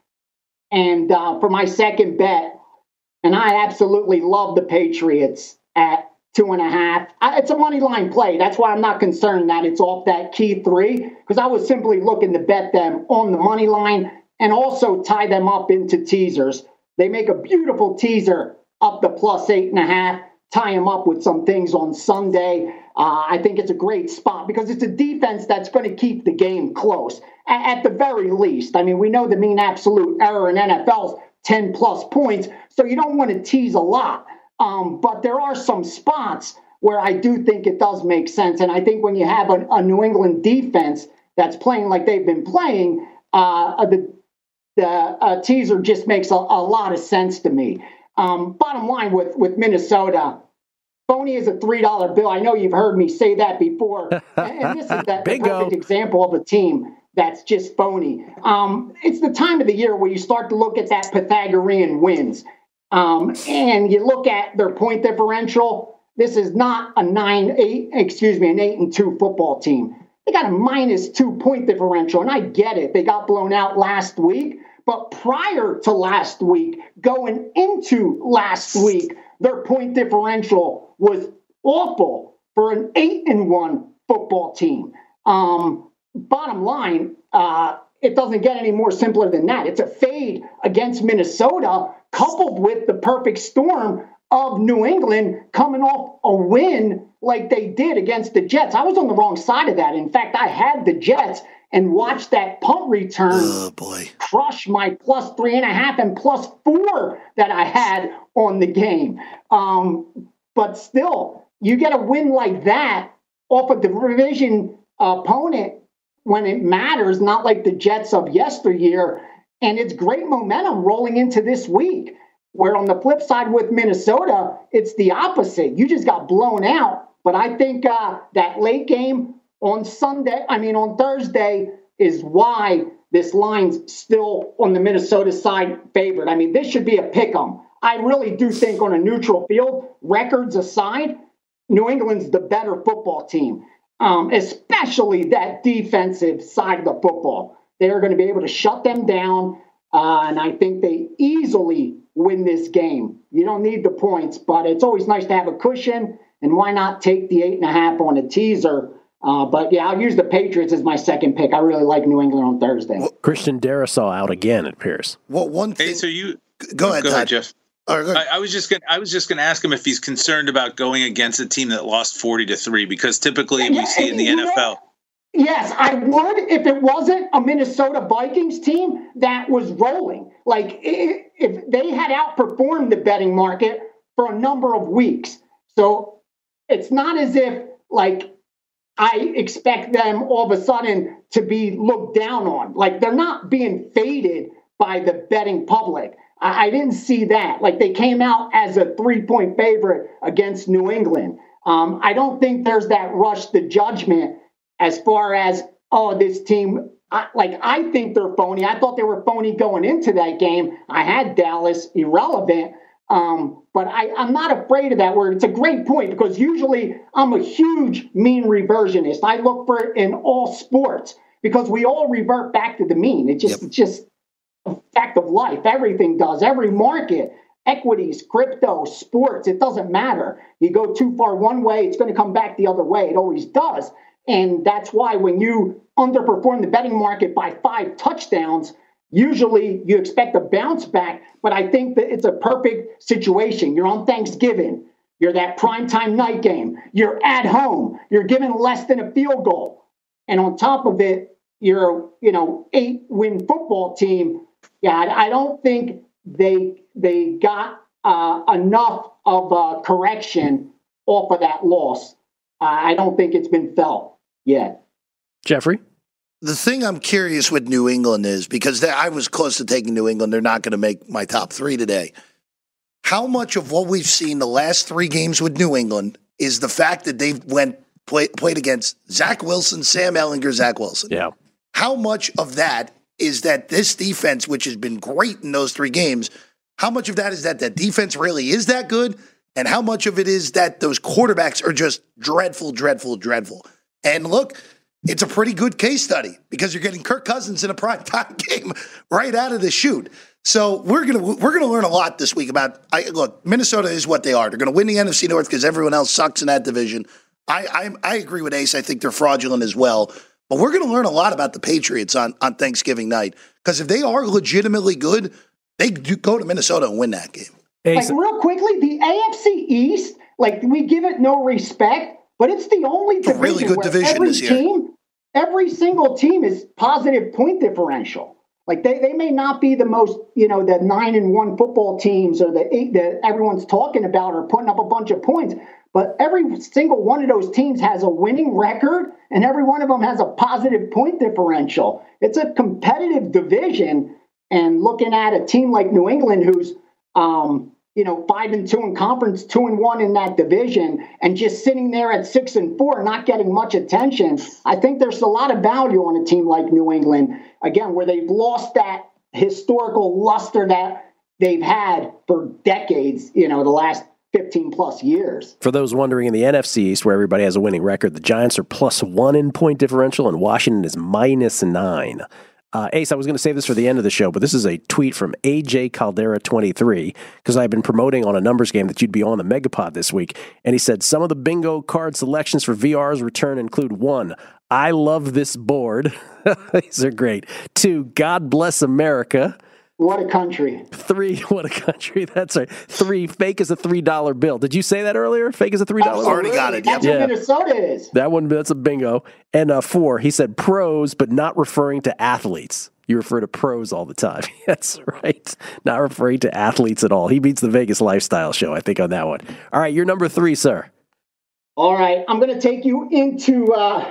and uh, for my second bet. And I absolutely love the Patriots at two and a half. It's a money line play. That's why I'm not concerned that it's off that key three, because I was simply looking to bet them on the money line and also tie them up into teasers. They make a beautiful teaser up to plus eight and a half, tie them up with some things on Sunday. Uh, I think it's a great spot because it's a defense that's going to keep the game close at, at the very least. I mean, we know the mean absolute error in N F L is ten plus points, so you don't want to tease a lot. Um, but there are some spots where I do think it does make sense. And I think when you have a, a New England defense that's playing like they've been playing, uh, the, the uh, teaser just makes a, a lot of sense to me. Um, bottom line with, with Minnesota, phony is a three dollar bill. I know you've heard me say that before. And, and this is that the perfect example of a team that's just phony. Um, it's the time of the year where you start to look at that Pythagorean wins. Um, and you look at their point differential. This is not a nine, eight, excuse me, an eight and two football team. They got a minus two point differential, and I get it. They got blown out last week, but prior to last week, going into last week, their point differential was awful for an eight and one football team. Um, bottom line, uh, it doesn't get any more simpler than that. It's a fade against Minnesota, coupled with the perfect storm of New England coming off a win like they did against the Jets. I was on the wrong side of that. In fact, I had the Jets and watched that punt return oh, boy. crush my plus three and a half and plus four that I had on the game. Um, but still, you get a win like that off a division opponent when it matters, not like the Jets of yesteryear. And it's great momentum rolling into this week, where on the flip side with Minnesota, it's the opposite. You just got blown out. But I think uh, that late game on Sunday, I mean, on Thursday, is why this line's still on the Minnesota side favored. I mean, this should be a pick 'em. I really do think on a neutral field, records aside, New England's the better football team, um, especially that defensive side of the football. They're going to be able to shut them down, uh, and I think they easily win this game. You don't need the points, but it's always nice to have a cushion, and why not take the eight and a half on a teaser? Uh, but, yeah, I'll use the Patriots as my second pick. I really like New England on Thursday. Well, Christian Darrisaw out again at Pierce. Well, one thing. Hey, so you go ahead, go Todd. ahead, Jeff. Right, go ahead. I, I was just gonna I was just gonna ask him if he's concerned about going against a team that lost forty to three, because typically yeah, we see in the N F L. Know, yes, I would if it wasn't a Minnesota Vikings team that was rolling. Like if, if they had outperformed the betting market for a number of weeks. So it's not as if like I expect them all of a sudden to be looked down on. Like they're not being faded by the betting public. I, I didn't see that. Like they came out as a three-point favorite against New England. Um, I don't think there's that rush to judgment as far as, oh, this team, I, like I think they're phony. I thought they were phony going into that game. I had Dallas irrelevant. Um, but I, I'm not afraid of that word. It's a great point because usually I'm a huge mean reversionist. I look for it in all sports because we all revert back to the mean. It just, yep. It's just a fact of life. Everything does. Every market, equities, crypto, sports, it doesn't matter. You go too far one way, it's going to come back the other way. It always does. And that's why when you underperform the betting market by five touchdowns, usually you expect a bounce back, but I think that it's a perfect situation. You're on Thanksgiving. You're that primetime night game. You're at home. You're given less than a field goal. And on top of it, you're, you know, eight-win football team. Yeah, I don't think they they got uh, enough of a correction off of that loss. Uh, I don't think it's been felt yet. Jeffrey? The thing I'm curious with New England is, because they, I was close to taking New England, they're not going to make my top three today. How much of what we've seen the last three games with New England is the fact that they went play, played against Zach Wilson, Sam Ehlinger, Zach Wilson. Yeah. How much of that is that this defense, which has been great in those three games, how much of that is that that defense really is that good? And how much of it is that those quarterbacks are just dreadful, dreadful, dreadful? And look, it's a pretty good case study because you're getting Kirk Cousins in a primetime game right out of the chute. So we're gonna we're gonna learn a lot this week about. I, look, Minnesota is what they are. They're gonna win the N F C North because everyone else sucks in that division. I, I I agree with Ace. I think they're fraudulent as well. But we're gonna learn a lot about the Patriots on, on Thanksgiving night because if they are legitimately good, they do go to Minnesota and win that game. Like real quickly, the A F C East, like we give it no respect, but it's the only it's a division really good where division every this year. team, every single team is positive point differential. Like they, they may not be the most, you know, the nine and one football teams or the eight that everyone's talking about or putting up a bunch of points, but every single one of those teams has a winning record and every one of them has a positive point differential. It's a competitive division, and looking at a team like New England, who's um, you know, five and two in conference, two and one in that division, and just sitting there at six and four, not getting much attention. I think there's a lot of value on a team like New England, again, where they've lost that historical luster that they've had for decades, you know, the last fifteen plus years. For those wondering, in the N F C East, where everybody has a winning record, the Giants are plus one in point differential, and Washington is minus nine. Uh, Ace, I was going to save this for the end of the show, but this is a tweet from A J Caldera twenty-three, because I've been promoting on a numbers game that you'd be on the Megapod this week. And he said, some of the bingo card selections for V R's return include one, I love this board. These are great. Two, God bless America. What a country. Three, what a country. That's right. Three, fake as a three dollar bill. Did you say that earlier? Fake as a three dollar bill? Already got it. That's Yep. what Minnesota is. That one, that's a bingo. And uh, four, he said pros, but not referring to athletes. You refer to pros all the time. That's right. Not referring to athletes at all. He beats the Vegas Lifestyle Show, I think, on that one. All right, you're number three, sir. All right, I'm going to take you into, uh,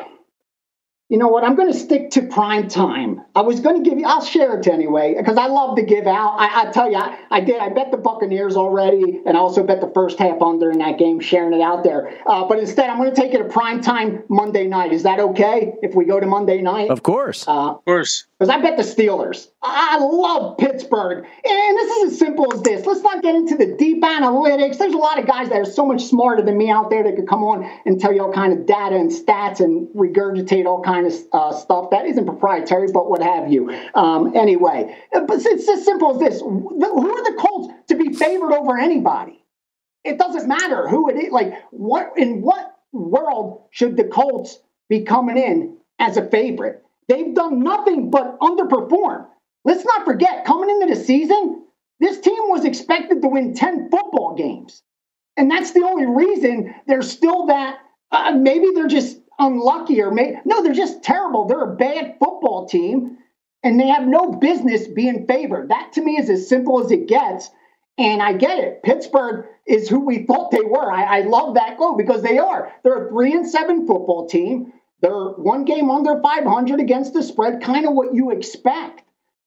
you know what, I'm going to stick to prime time. I was going to give you, I'll share it anyway, because I love to give out. I, I tell you, I, I did. I bet the Buccaneers already, and I also bet the first half under in that game, sharing it out there. Uh, but instead, I'm going to take it to prime time Monday night. Is that okay if we go to Monday night? Of course. Uh, Of course. Because I bet the Steelers. I love Pittsburgh. And this is as simple as this. Let's not get into the deep analytics. There's a lot of guys that are so much smarter than me out there that could come on and tell you all kind of data and stats and regurgitate all kind of uh, stuff that isn't proprietary, but what have you. Um, anyway, but it's as simple as this. Who are the Colts to be favored over anybody? It doesn't matter who it is. Like, what in what world should the Colts be coming in as a favorite? They've done nothing but underperform. Let's not forget, coming into the season, this team was expected to win ten football games. And that's the only reason they're still that, uh, maybe they're just unlucky or maybe, no, they're just terrible. They're a bad football team, and they have no business being favored. That, to me, is as simple as it gets. And I get it. Pittsburgh is who we thought they were. I, I love that goal because they are. They're a three and seven football team. They're one game under five hundred against the spread, kind of what you expect.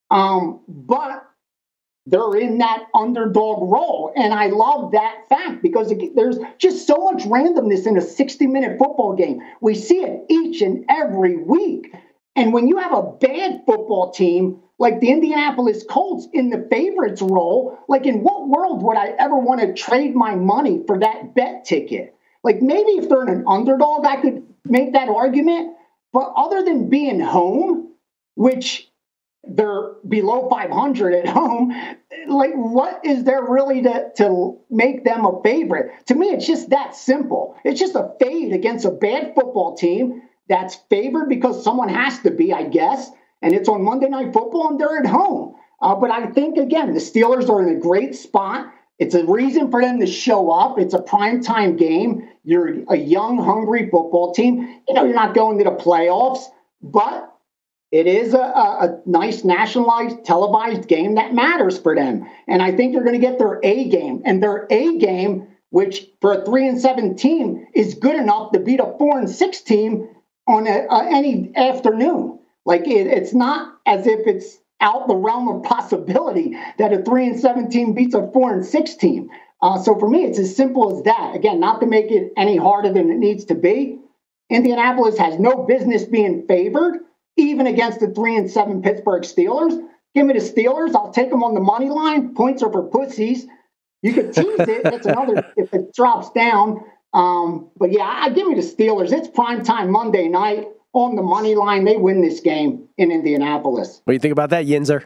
Um, but they're in that underdog role. And I love that fact because it, there's just so much randomness in a sixty-minute football game. We see it each and every week. And when you have a bad football team like the Indianapolis Colts in the favorites role, like in what world would I ever want to trade my money for that bet ticket? Like maybe if they're an underdog, I could make that argument. But other than being home, which they're below five hundred at home, like what is there really to, to make them a favorite? To me, it's just that simple. It's just a fade against a bad football team that's favored because someone has to be, I guess. And it's on Monday Night Football and they're at home. Uh, but I think, again, the Steelers are in a great spot. It's a reason for them to show up. It's a primetime game. You're a young, hungry football team. You know, you're not going to the playoffs, but it is a, a, a nice nationalized, televised game that matters for them. And I think they're going to get their A game. And their A game, which for a three and seven team, is good enough to beat a four and six team on a, a, any afternoon. Like it, it's not as if it's out the realm of possibility that a three and seven team beats a four and six team. Uh, so for me, it's as simple as that. Again, not to make it any harder than it needs to be. Indianapolis has no business being favored, even against the three and seven Pittsburgh Steelers. Give me the Steelers. I'll take them on the money line. Points are for pussies. You could tease it. That's another if it drops down. Um, but yeah, I give me the Steelers. It's primetime Monday night on the money line. They win this game in Indianapolis. What do you think about that, Yinzer?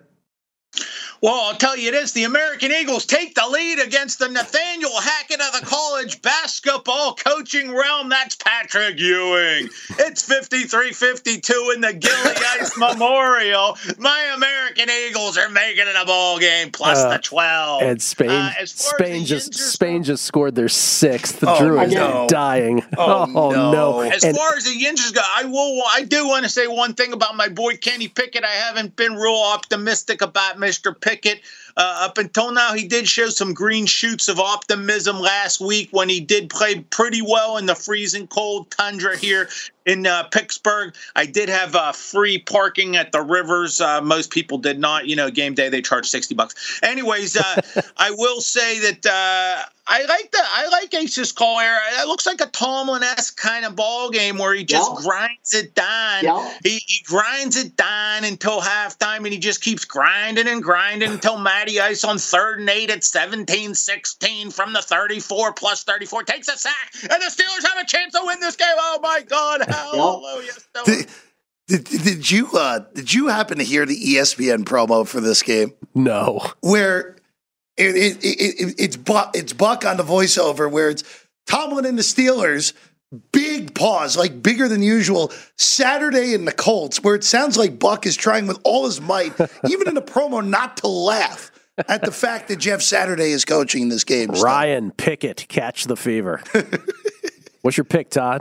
Well, I'll tell you this. The American Eagles take the lead against the Nathaniel Hackett of the college basketball coaching realm. That's Patrick Ewing. It's fifty-three fifty-two in the Gilly Ice Memorial. My American Eagles are making it a ball game plus uh, the twelve. And Spain uh, Spain just Spain just scored their sixth. The oh, Druids no. are dying. Oh, oh no. no. As and, far as the Yinzers go, I will I do want to say one thing about my boy Kenny Pickett. I haven't been real optimistic about Mister Pickett. Uh, up until now, he did show some green shoots of optimism last week when he did play pretty well in the freezing cold tundra here in uh, Pittsburgh. I did have uh, free parking at the Rivers. Uh, most people did not. You know, game day, they charge sixty bucks. Anyways, uh, I will say that uh, I like the I like Ace's call here. It looks like a Tomlin-esque kind of ball game where he just yeah. grinds it down. Yeah. He, he grinds it down until halftime, and he just keeps grinding and grinding until Matty Ice on third and eight at seventeen sixteen from the thirty-four plus thirty-four takes a sack, and the Steelers have a chance to win this game. Oh, my God. Hallelujah. Did, did, did you uh, did you happen to hear the E S P N promo for this game? No. Where it, it, it, it, it's, Buck, it's Buck on the voiceover where it's Tomlin and the Steelers, big pause, like bigger than usual, Saturday in the Colts, where it sounds like Buck is trying with all his might, even in the promo, not to laugh at the fact that Jeff Saturday is coaching this game. Ryan still. Pickett, catch the fever. What's your pick, Todd?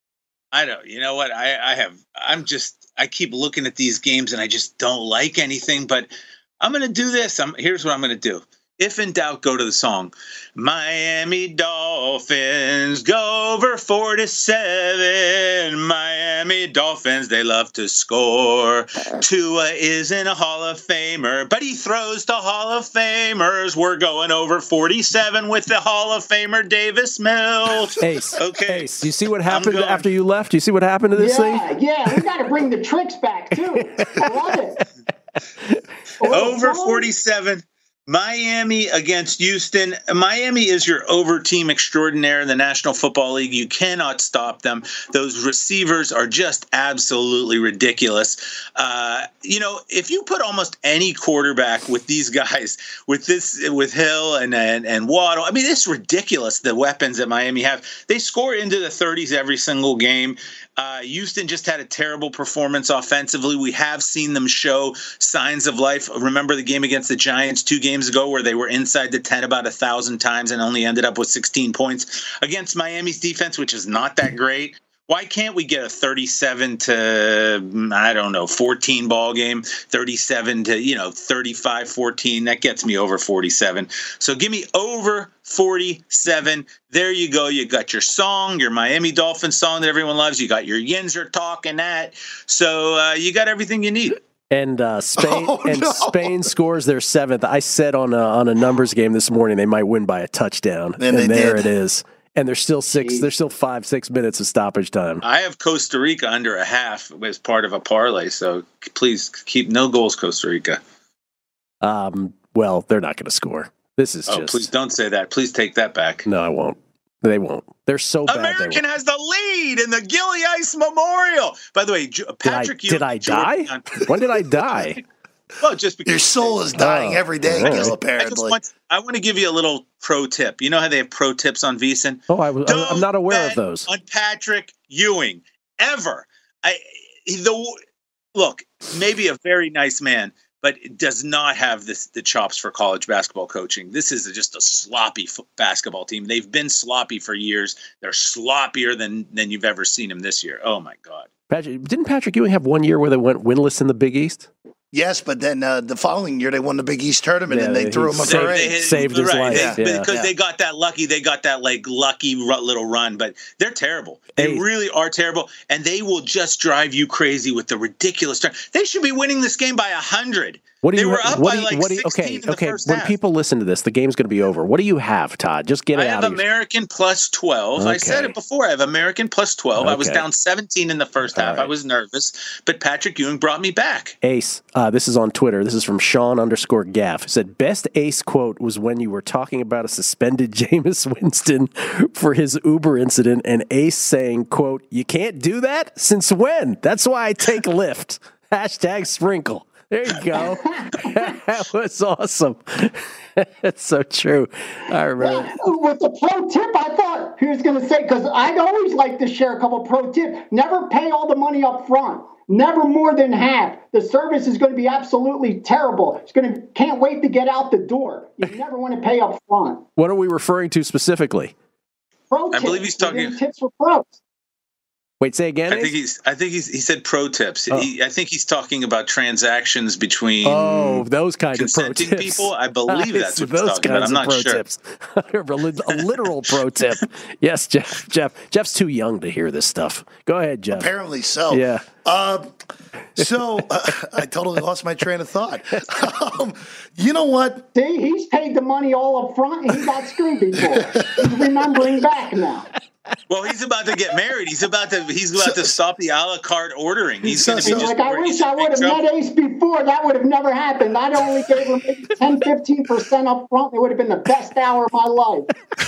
I don't, you know what? I, I have, I'm just, I keep looking at these games and I just don't like anything, but I'm going to do this. I'm, here's what I'm going to do. If in doubt, go to the song. Miami Dolphins go over four to seven. Miami Dolphins, they love to score. Tua isn't a Hall of Famer, but he throws to Hall of Famers. We're going over forty-seven with the Hall of Famer Davis Mills. Ace, okay. Ace, you see what happened after you left? You see what happened to this yeah, thing? Yeah, we got to bring the tricks back too. I love it. Over forty-seven. Miami against Houston. Miami is your over team extraordinaire in the National Football League. You cannot stop them. Those receivers are just absolutely ridiculous. Uh, you know, if you put almost any quarterback with these guys, with this, with Hill and, and, and Waddle, I mean, it's ridiculous the weapons that Miami have. They score into the thirties every single game. Uh, Houston just had a terrible performance offensively. We have seen them show signs of life. Remember the game against the Giants two games ago where they were inside the ten about a thousand times and only ended up with sixteen points against Miami's defense, which is not that great. Why can't we get a thirty-seven to, I don't know, fourteen ball game, thirty-seven to, you know, thirty-five fourteen? That gets me over forty-seven. So give me over forty-seven. There you go. You got your song, your Miami Dolphins song that everyone loves. You got your Yinzer talking that. So uh, you got everything you need. And uh, Spain oh, and no. Spain scores their seventh. I said on a, on a numbers game this morning they might win by a touchdown, and, and there did. it is. And there's still six. There's still five, six minutes of stoppage time. I have Costa Rica under a half as part of a parlay, so please keep no goals, Costa Rica. Um. Well, they're not going to score. This is oh, just. Please don't say that. Please take that back. No, I won't. They won't. They're so bad. American has the lead in the Gilly Ice Memorial. By the way, Patrick, did I, did I die? When did I die? Well, just because your soul is dying oh, every day, right. Gil, apparently. I, just want, I want to give you a little pro tip. You know how they have pro tips on VSiN? Oh, I was, I'm not aware of those. On Patrick Ewing, ever. I the look, maybe a very nice man, but does not have this the chops for college basketball coaching. This is just a sloppy f- basketball team. They've been sloppy for years. They're sloppier than than you've ever seen them this year. Oh my God! Patrick, didn't Patrick Ewing have one year where they went winless in the Big East? Yes, but then uh, the following year they won the Big East tournament yeah, and they threw him a parade. They, they, saved his right, life. They, yeah. Because yeah. they got that lucky. They got that like lucky little run, but they're terrible. They hey. really are terrible, and they will just drive you crazy with the ridiculous turn. They should be winning this game by a hundred. What do they you? were up what by do you, like what do you, sixteen okay, in the okay. first When half. people listen to this, the game's going to be over. What do you have, Todd? Just get it I out have of you. American plus twelve. Okay. I said it before. I have American plus twelve. I was Okay. down seventeen in the first All half. right. I was nervous, but Patrick Ewing brought me back. Ace, uh, this is on Twitter. This is from Sean underscore Gaff. It said, best Ace quote was when you were talking about a suspended Jameis Winston for his Uber incident, and Ace saying, quote, you can't do that? Since when? That's why I take Lyft. Hashtag sprinkle. There you go. That was awesome. That's so true. I remember. Yeah, with the pro tip, I thought he was going to say, because I'd always like to share a couple pro tips. Never pay all the money up front. Never more than half. The service is going to be absolutely terrible. It's going to can't wait to get out the door. You never want to pay up front. What are we referring to specifically? Pro I tips. believe he's talking- You're getting tips for pros. Wait, say again. I think Ace? he's. I think he's. He said pro tips. Oh. He, I think he's talking about transactions between. Oh, those kind of pro consenting tips. people. I believe that's what he's those talking about. kinds I'm of not pro sure. tips. A literal pro tip. Yes, Jeff. Jeff. Jeff's too young to hear this stuff. Go ahead, Jeff. Apparently so. Yeah. Um, so uh, I totally lost my train of thought. Um, you know what? See, he's paid the money all up front, and he got screwed before. He's remembering back now. Well, he's about to get married. He's about to. He's about to stop the a la carte ordering. He's going to be so- just. Like, I worried. wish He's in I big would have trouble. met Ace before. That would have never happened. I'd only gave him maybe ten, fifteen percent up front. It would have been the best hour of my life.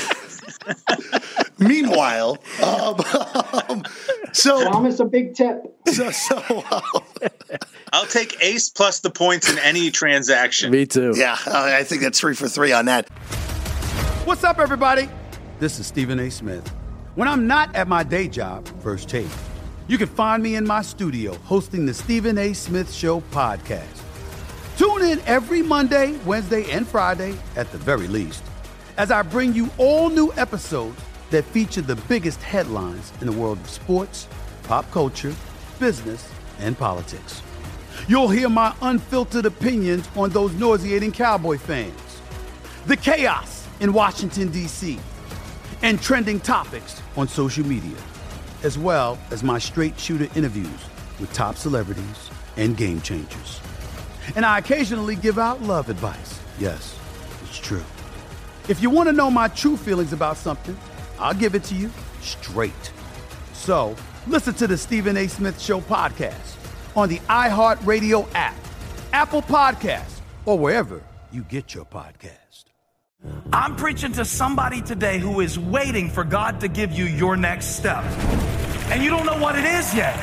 Meanwhile, um, um, so Promise a big tip. so, so um, I'll take Ace plus the points in any transaction. Me too. yeah, I think that's three for three on that. What's up, everybody? This is Stephen A. Smith. When I'm not at my day job, First Take, you can find me in my studio hosting the Stephen A. Smith Show podcast. Tune in every Monday, Wednesday, and Friday, at the very least, as I bring you all new episodes that feature the biggest headlines in the world of sports, pop culture, business, and politics. You'll hear my unfiltered opinions on those nauseating Cowboy fans, the chaos in Washington, D C, and trending topics on social media, as well as my straight shooter interviews with top celebrities and game changers. And I occasionally give out love advice. Yes, it's true. If you want to know my true feelings about something, I'll give it to you straight. So listen to the Stephen A. Smith Show podcast on the iHeartRadio app, Apple Podcasts, or wherever you get your podcast. I'm preaching to somebody today who is waiting for God to give you your next step. And you don't know what it is yet.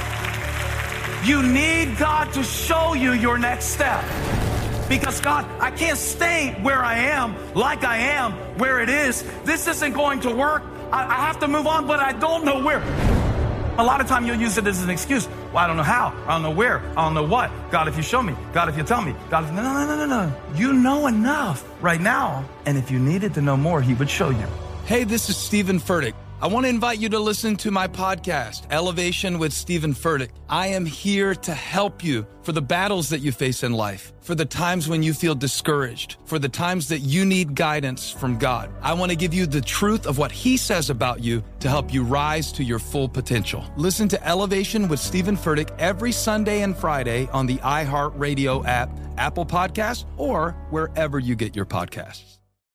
You need God to show you your next step. Because God, I can't stay where I am, like I am, where it is. This isn't going to work. I, I have to move on, but I don't know where. A lot of time you'll use it as an excuse. Well, I don't know how. I don't know where. I don't know what. God, if you show me. God, if you tell me. God, if... No, no, no, no, no. You know enough right now. And if you needed to know more, he would show you. Hey, this is Stephen Furtick. I want to invite you to listen to my podcast, Elevation with Stephen Furtick. I am here to help you for the battles that you face in life, for the times when you feel discouraged, for the times that you need guidance from God. I want to give you the truth of what he says about you to help you rise to your full potential. Listen to Elevation with Stephen Furtick every Sunday and Friday on the iHeartRadio app, Apple Podcasts, or wherever you get your podcasts.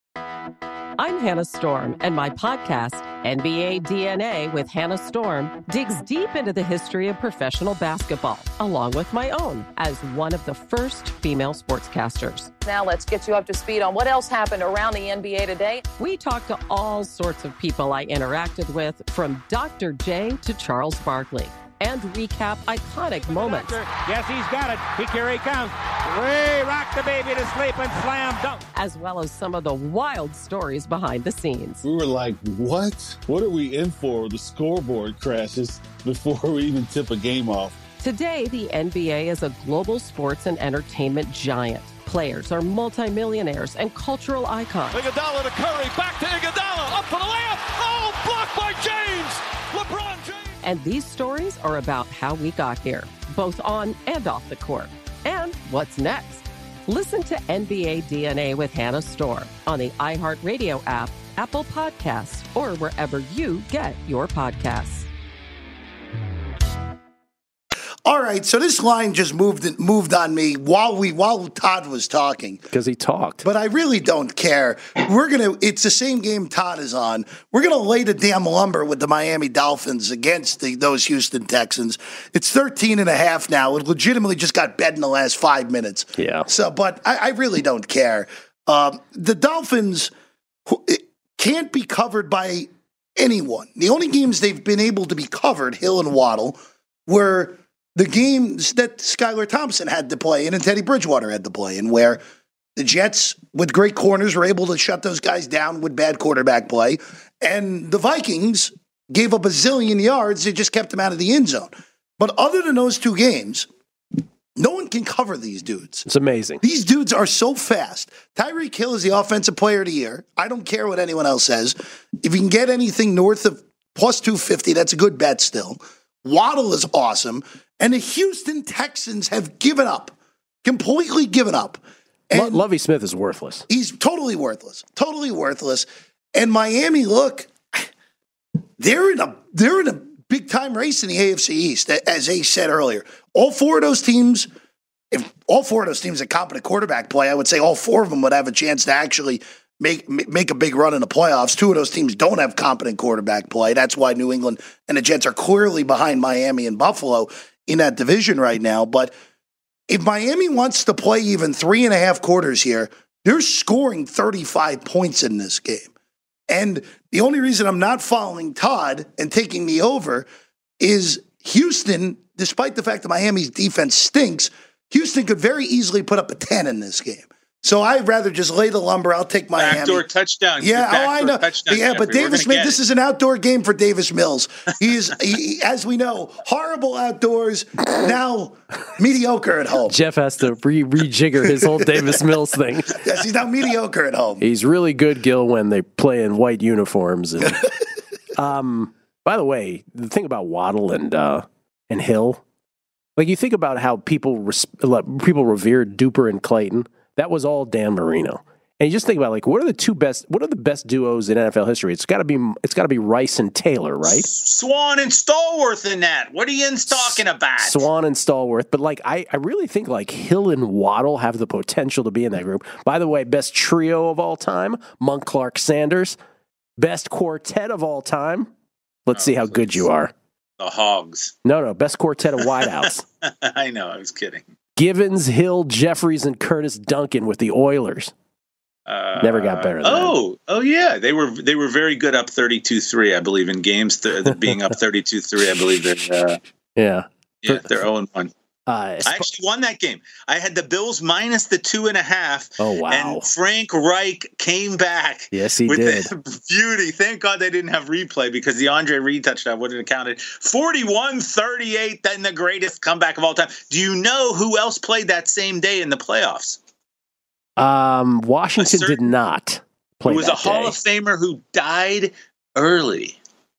I'm Hannah Storm, and my podcast, N B A D N A with Hannah Storm, digs deep into the history of professional basketball, along with my own, as one of the first female sportscasters. Now let's get you up to speed on what else happened around the N B A today. We talk to all sorts of people I interacted with, from Doctor J to Charles Barkley, and recap iconic moments. Yes, he's got it. He, here he comes. Way rock the baby to sleep and slam dunk. As well as some of the wild stories behind the scenes. We were like, what? What are we in for? The scoreboard crashes before we even tip a game off. Today, the N B A is a global sports and entertainment giant. Players are multimillionaires and cultural icons. Iguodala to Curry, back to Iguodala, up for the layup. Oh, blocked by James. LeBron James. And these stories are about how we got here, both on and off the court. And what's next? Listen to N B A D N A with Hannah Storm on the iHeartRadio app, Apple Podcasts, or wherever you get your podcasts. All right, so this line just moved moved on me while we while Todd was talking. Because he talked. But I really don't care. We're gonna it's the same game Todd is on. We're gonna lay the damn lumber with the Miami Dolphins against the, those Houston Texans. It's thirteen and a half now. It legitimately just got bet in the last five minutes. Yeah. So but I, I really don't care. Um, the Dolphins can't be covered by anyone. The only games they've been able to be covered, Hill and Waddle, were the games that Skylar Thompson had to play in and Teddy Bridgewater had to play in, where the Jets, with great corners, were able to shut those guys down with bad quarterback play. And the Vikings gave up a zillion yards. They just kept them out of the end zone. But other than those two games, no one can cover these dudes. It's amazing. These dudes are so fast. Tyreek Hill is the offensive player of the year. I don't care what anyone else says. If you can get anything north of plus two fifty, that's a good bet still. Waddle is awesome. And the Houston Texans have given up, completely given up. And Lovie Smith is worthless. He's totally worthless, totally worthless. And Miami, look, they're in a they're in a big time race in the A F C East, as Ace said earlier. All four of those teams, if all four of those teams had competent quarterback play, I would say all four of them would have a chance to actually make make a big run in the playoffs. Two of those teams don't have competent quarterback play. That's why New England and the Jets are clearly behind Miami and Buffalo in that division right now. But if Miami wants to play even three and a half quarters here, they're scoring thirty-five points in this game. And the only reason I'm not following Todd and taking the over is Houston, despite the fact that Miami's defense stinks, Houston could very easily put up a ten in this game. So I'd rather just lay the lumber. I'll take Miami. Backdoor touchdown. Yeah, Backdoor oh, I know. Touchdown, yeah, but Jeffrey. Davis Mills, this is an outdoor game for Davis Mills. He is, he, as we know, horrible outdoors, now mediocre at home. Jeff has to re- rejigger his whole Davis Mills thing. Yes, he's now mediocre at home. He's really good, Gil, when they play in white uniforms. And, um, by the way, the thing about Waddle and uh, and Hill, like you think about how people res- people revered Duper and Clayton. That was all Dan Marino. And you just think about like what are the two best what are the best duos in N F L history? It's gotta be it's gotta be Rice and Taylor, right? Swan and Stallworth in that. What are you talking about? Swan and Stallworth. But like I, I really think like Hill and Waddle have the potential to be in that group. By the way, best trio of all time, Monk Clark Sanders. Best quartet of all time. Let's oh, see how please. good you are. The Hogs. No, no, best quartet of wideouts. I know, I was kidding. Givens, Hill, Jeffries, and Curtis Duncan with the Oilers. Uh, Never got better than oh, that. Oh, yeah. They were they were very good up thirty-two three, I believe, in games. They're, being up thirty-two three, I believe they're uh, Yeah. Yeah, they're oh and one. Uh, I actually won that game. I had the Bills minus the two and a half. Oh, wow. And Frank Reich came back. Yes, he with did. The beauty. Thank God they didn't have replay because the Andre Reed touchdown wouldn't have counted. forty-one thirty-eight, then the greatest comeback of all time. Do you know who else played that same day in the playoffs? Um, Washington certain, did not play It was that a Hall day. of Famer who died early.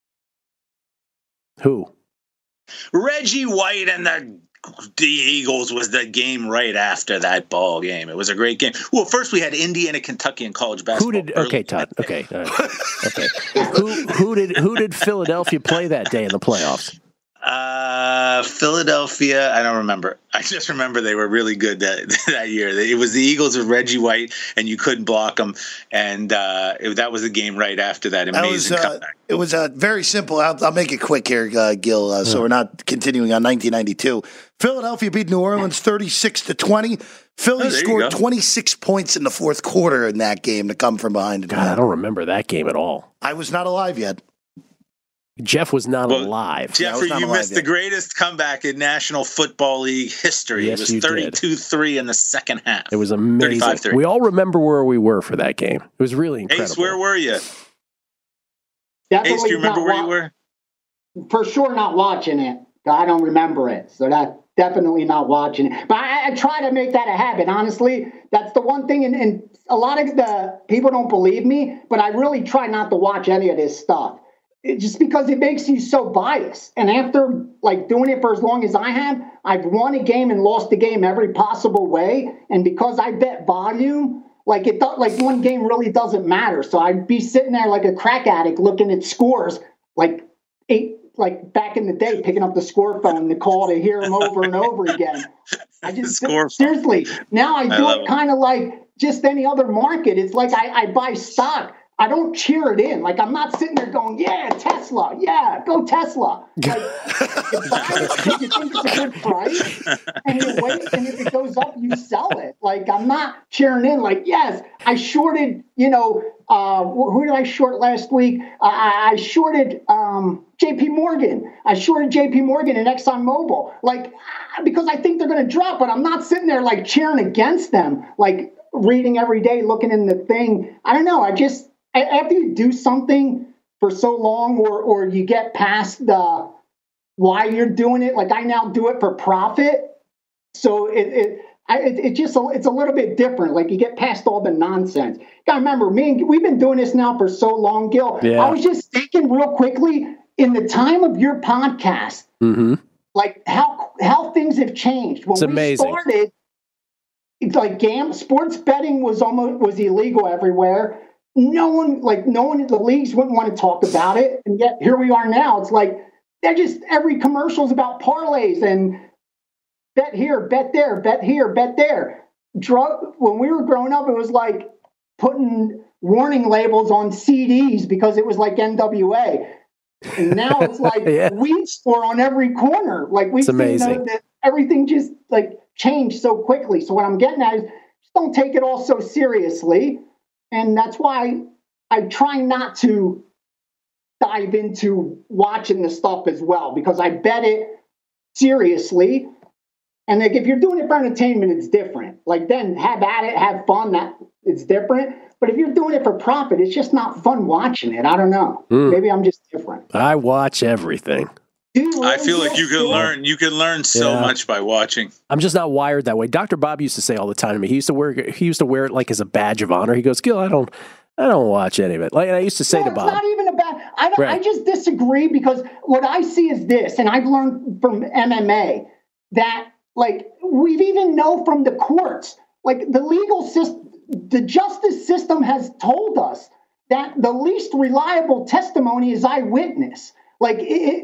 Who? Reggie White and the The Eagles was the game right after that ball game. It was a great game. Well, first we had Indiana, Kentucky in college basketball. Who did? Okay, Todd. Okay, all right. okay. Who who did who did Philadelphia play that day in the playoffs? Uh, Philadelphia. I don't remember. I just remember they were really good that that year. It was the Eagles with Reggie White, and you couldn't block them. And uh, it, that was the game right after that amazing that was, uh, comeback. It was uh, very simple. I'll, I'll make it quick here, uh, Gil, uh, so yeah. we're not continuing on nineteen ninety-two. Philadelphia beat New Orleans thirty-six to twenty. Philly oh, scored twenty-six points in the fourth quarter in that game to come from behind. God, I don't remember that game at all. I was not alive yet. Jeff was not well, alive. Jeffrey, yeah, you alive missed yet. the greatest comeback in National Football League history. Yes, it was thirty-two three in the second half. It was amazing. We all remember where we were for that game. It was really incredible. Ace, where were you? Definitely Ace, do you remember where wa- you were? For sure not watching it. I don't remember it. So that definitely not watching it. But I, I try to make that a habit. Honestly, that's the one thing. And, and a lot of the people don't believe me, but I really try not to watch any of this stuff. It, just because it makes you so biased. And after like doing it for as long as I have, I've won a game and lost a game every possible way. And because I bet volume, like it th- like one game really doesn't matter. So I'd be sitting there like a crack addict looking at scores, like eight, like back in the day, picking up the score phone to call to hear him over and over again. I just seriously now I do I it kind of like just any other market. It's like I, I buy stock. I don't cheer it in. Like, I'm not sitting there going, yeah, Tesla. Yeah, go Tesla. Like, you buy it because you think it's a good price, and you wait, and if it goes up, you sell it. Like, I'm not cheering in. Like, yes, I shorted, you know, uh, who did I short last week? Uh, I, I shorted um, J P Morgan. I shorted J P Morgan and ExxonMobil. Like, because I think they're going to drop, but I'm not sitting there, like, cheering against them. Like, reading every day, looking in the thing. I don't know. I just... After you do something for so long, or or you get past the why you're doing it, like I now do it for profit. So it it I, it, it just it's a little bit different. Like you get past all the nonsense. Gotta remember, me and we've been doing this now for so long, Gil. Yeah. I was just thinking real quickly in the time of your podcast, mm-hmm. like how how things have changed. When it's we amazing. started, it's like gam sports betting was almost was illegal everywhere. No one, like no one in the leagues wouldn't want to talk about it. And yet here we are now. It's like, they're just, every commercial is about parlays and bet here, bet there, bet here, bet there. Drug, when we were growing up, it was like putting warning labels on C Ds because it was like N W A. And now it's like yeah. weed store on every corner. Like we see that everything just like changed so quickly. So what I'm getting at is just don't take it all so seriously. And that's why I try not to dive into watching the stuff as well, because I bet it seriously. And like if you're doing it for entertainment, it's different. Like then have at it, have fun. That it's different. But if you're doing it for profit, it's just not fun watching it. I don't know. Mm. Maybe I'm just different. I watch everything. I feel like you can learn. You can learn so yeah. much by watching. I'm just not wired that way. Doctor Bob used to say all the time to me. He used to wear. He used to wear it like as a badge of honor. He goes, "Gil, I don't, I don't watch any of it." Like and I used to say no, to Bob, "It's not even a bad." I don't, right. I just disagree because what I see is this, and I've learned from M M A that like we've even know from the courts, like the legal system, the justice system has told us that the least reliable testimony is eyewitness. Like it.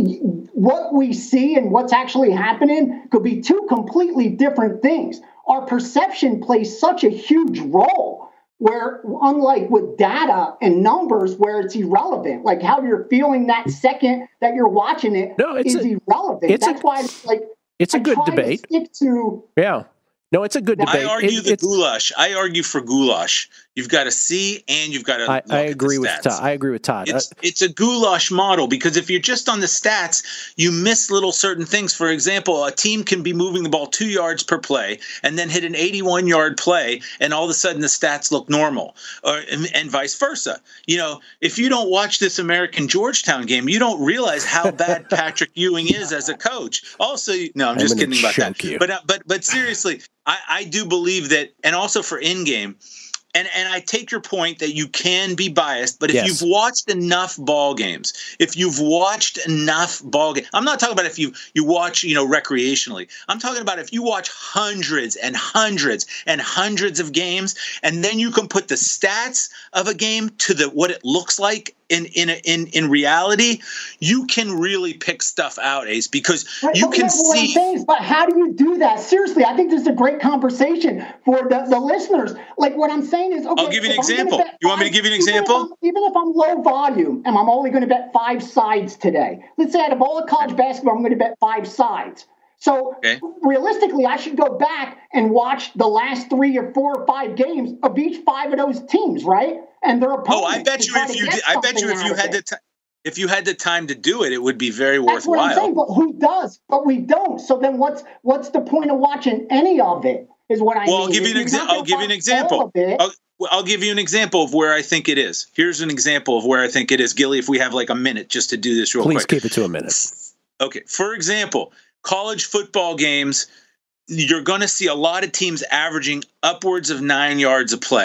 What we see and what's actually happening could be two completely different things. Our perception plays such a huge role where, unlike with data and numbers where it's irrelevant, like how you're feeling that second that you're watching it no, it's is a, irrelevant. It's That's a, why it's like it's a I good try debate. To stick to yeah. No, it's a good debate. I argue it, the goulash. I argue for goulash. You've got to see and you've got to. I, I agree with Todd. I agree with Todd. It's, it's a goulash model because if you're just on the stats, you miss little certain things. For example, a team can be moving the ball two yards per play and then hit an eighty-one yard play, and all of a sudden the stats look normal, or and, and vice versa. You know, if you don't watch this American Georgetown game, you don't realize how bad Patrick Ewing is as a coach. Also, no, I'm just I'm kidding about that. You. But uh, but but seriously. I, I do believe that, and also for in-game, and, and I take your point that you can be biased, but if yes. you've watched enough ball games, if you've watched enough ball games, I'm not talking about if you, you watch, you know, recreationally. I'm talking about if you watch hundreds and hundreds and hundreds of games, and then you can put the stats of a game to the what it looks like in in in in reality, you can really pick stuff out, Ace, because but, you but can what see. I'm saying is, but how do you do that? Seriously, I think this is a great conversation for the, the listeners. Like what I'm saying is, okay, I'll give you an example. You want me to give you an example? Even if, I'm, even if I'm low volume and I'm only going to bet five sides today, let's say out of all of college basketball, I'm going to bet five sides. So okay. realistically, I should go back and watch the last three or four or five games of each five of those teams, right? And their opponents. Oh, I bet you if you did, I bet you if you had the time, if you had the time to do it, it would be very That's worthwhile. What I'm saying, but who does? But we don't. So then, what's what's the point of watching any of it? Is what I well, mean. I'll give you an example. I'll give you an example. I'll, I'll give you an example of where I think it is. Here's an example of where I think it is, Gilly. If we have like a minute just to do this real Please quick. Please keep it to a minute. Okay. For example, college football games, you're going to see a lot of teams averaging upwards of nine yards a play.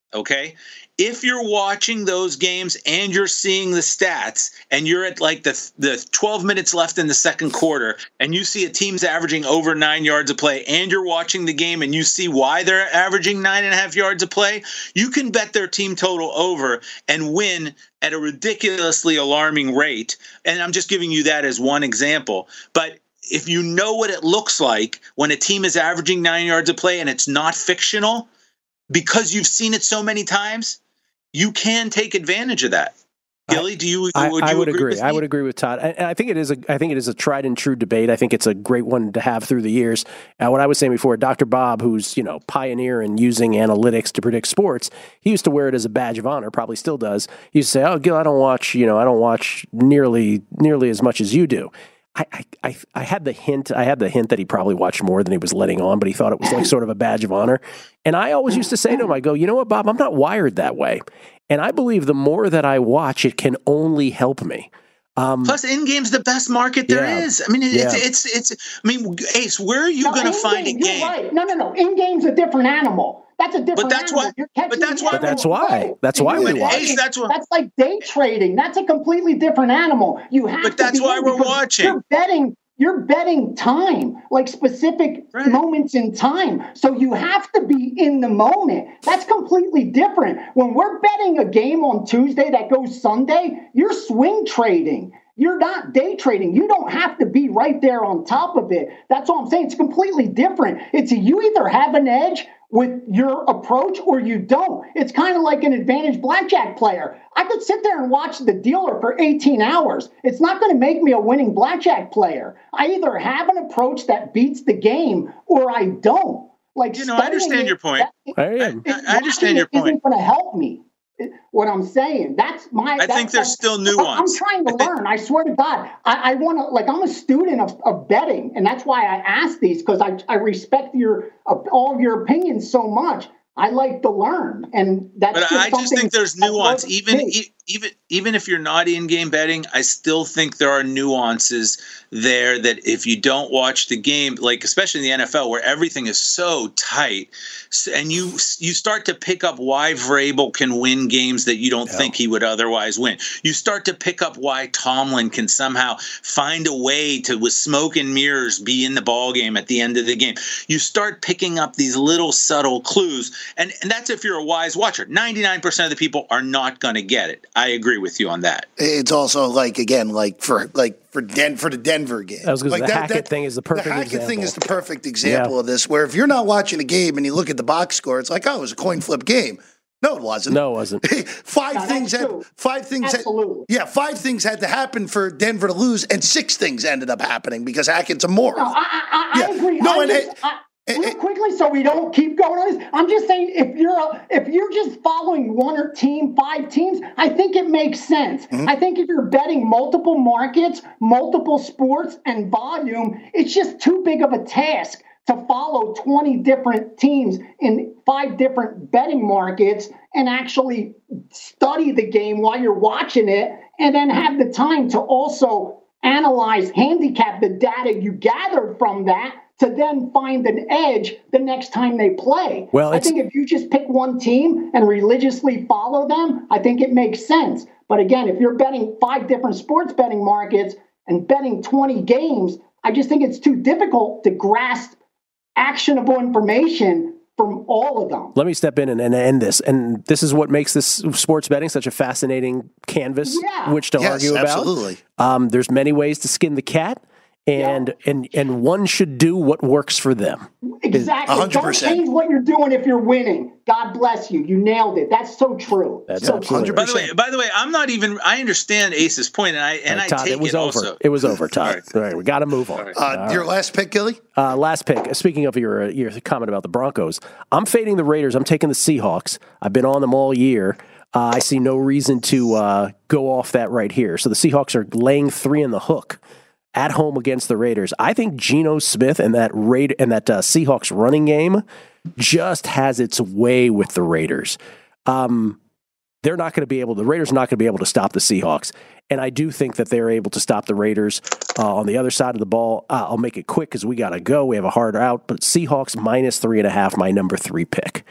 Okay. If you're watching those games and you're seeing the stats and you're at like the the twelve minutes left in the second quarter and you see a team's averaging over nine yards a play and you're watching the game and you see why they're averaging nine and a half yards a play, you can bet their team total over and win at a ridiculously alarming rate. And I'm just giving you that as one example. But if you know what it looks like when a team is averaging nine yards a play and it's not fictional, because you've seen it so many times, you can take advantage of that. Gilly, do you? I, would, I you would agree. agree. I would agree with Todd. And I think it is a. I think it is a tried and true debate. I think it's a great one to have through the years. Uh, what I was saying before, Doctor Bob, who's you know pioneer in using analytics to predict sports, he used to wear it as a badge of honor. Probably still does. He used to say, "Oh, Gil, I don't watch. You know, I don't watch nearly nearly as much as you do." I, I, I had the hint. I had the hint that he probably watched more than he was letting on, but he thought it was like sort of a badge of honor. And I always used to say to him, I go, you know what, Bob, I'm not wired that way. And I believe the more that I watch, it can only help me. Um, Plus, in-game's the best market there yeah, is. I mean, it's, yeah. it's, it's, it's, I mean, Ace, where are you no, going to find a game? You're right. No, no, no. In-game's a different animal. That's a different but that's animal. Why, but that's why. But that's why. That's why we watch. Ace, that's, what, that's like day trading. That's a completely different animal. You have but to that's be why in we're because watching. You're betting. You're betting time, like specific right. moments in time. So you have to be in the moment. That's completely different. When we're betting a game on Tuesday that goes Sunday, you're swing trading. You're not day trading. You don't have to be right there on top of it. That's all I'm saying. It's completely different. It's you either have an edge with your approach or you don't. It's kind of like an advantage blackjack player. I could sit there and watch the dealer for eighteen hours. It's not going to make me a winning blackjack player. I either have an approach that beats the game or I don't. Like, you know, I understand it, your point. That, I, am. I, I understand your point. Isn't going to help me. What I'm saying, that's my. I that's think there's like, still nuance. I'm trying to I learn. Think, I swear to God, I, I want to. Like, I'm a student of, of betting, and that's why I ask these because I I respect your uh, all of your opinions so much. I like to learn, and that's. But just I just think there's nuance, even e- even even if you're not in-game betting. I still think there are nuances there that if you don't watch the game, like especially in the N F L where everything is so tight, and you you start to pick up why Vrabel can win games that you don't yeah. think he would otherwise win. You start to pick up why Tomlin can somehow find a way to, with smoke and mirrors, be in the ball game at the end of the game. You start picking up these little subtle clues. And, and that's if you're a wise watcher. ninety-nine percent of the people are not going to get it. I agree with you on that. It's also like, again, like for like for Den for the Denver game. I was like the that, Hackett that, thing is the perfect the Hackett example. thing is the perfect example yeah. of this, where if you're not watching a game and you look at the box score, it's like, oh, it was a coin flip game. No, it wasn't. No, it wasn't. five no, things had true. five things. Absolutely. Had, yeah, five things had to happen for Denver to lose, and six things ended up happening because Hackett's a moron. No, I, I, yeah. I agree. No, I and. just, it, I, Real quickly, so we don't keep going on this. I'm just saying, if you're a, if you're just following one or team, five teams, I think it makes sense. Mm-hmm. I think if you're betting multiple markets, multiple sports, and volume, it's just too big of a task to follow twenty different teams in five different betting markets and actually study the game while you're watching it, and then have the time to also analyze, handicap the data you gathered from that, to then find an edge the next time they play. Well, I think if you just pick one team and religiously follow them, I think it makes sense. But again, if you're betting five different sports betting markets and betting twenty games, I just think it's too difficult to grasp actionable information from all of them. Let me step in and, and end this. And this is what makes this sports betting such a fascinating canvas, yeah. which to yes, argue about. Absolutely. Um, there's many ways to skin the cat. And, yeah. and and one should do what works for them. Exactly. one hundred percent. Don't change what you're doing if you're winning. God bless you. You nailed it. That's so true. That's so absolutely. By the way, by the way, I'm not even. I understand Ace's point, and I and right, I Todd, take it was it over. also. It was over, Todd. All right, All right we got to move on. Uh, All your right. last pick, Gilly? Uh, last pick. Speaking of your your comment about the Broncos, I'm fading the Raiders. I'm taking the Seahawks. I've been on them all year. Uh, I see no reason to uh, go off that right here. So the Seahawks are laying three in the hook at home against the Raiders. I think Geno Smith and that Raid and that uh, Seahawks running game just has its way with the Raiders. Um, they're not going to be able. The Raiders are not going to be able to stop the Seahawks, and I do think that they're able to stop the Raiders uh, on the other side of the ball. Uh, I'll make it quick because we got to go. We have a hard out, but Seahawks minus three and a half, my number three pick.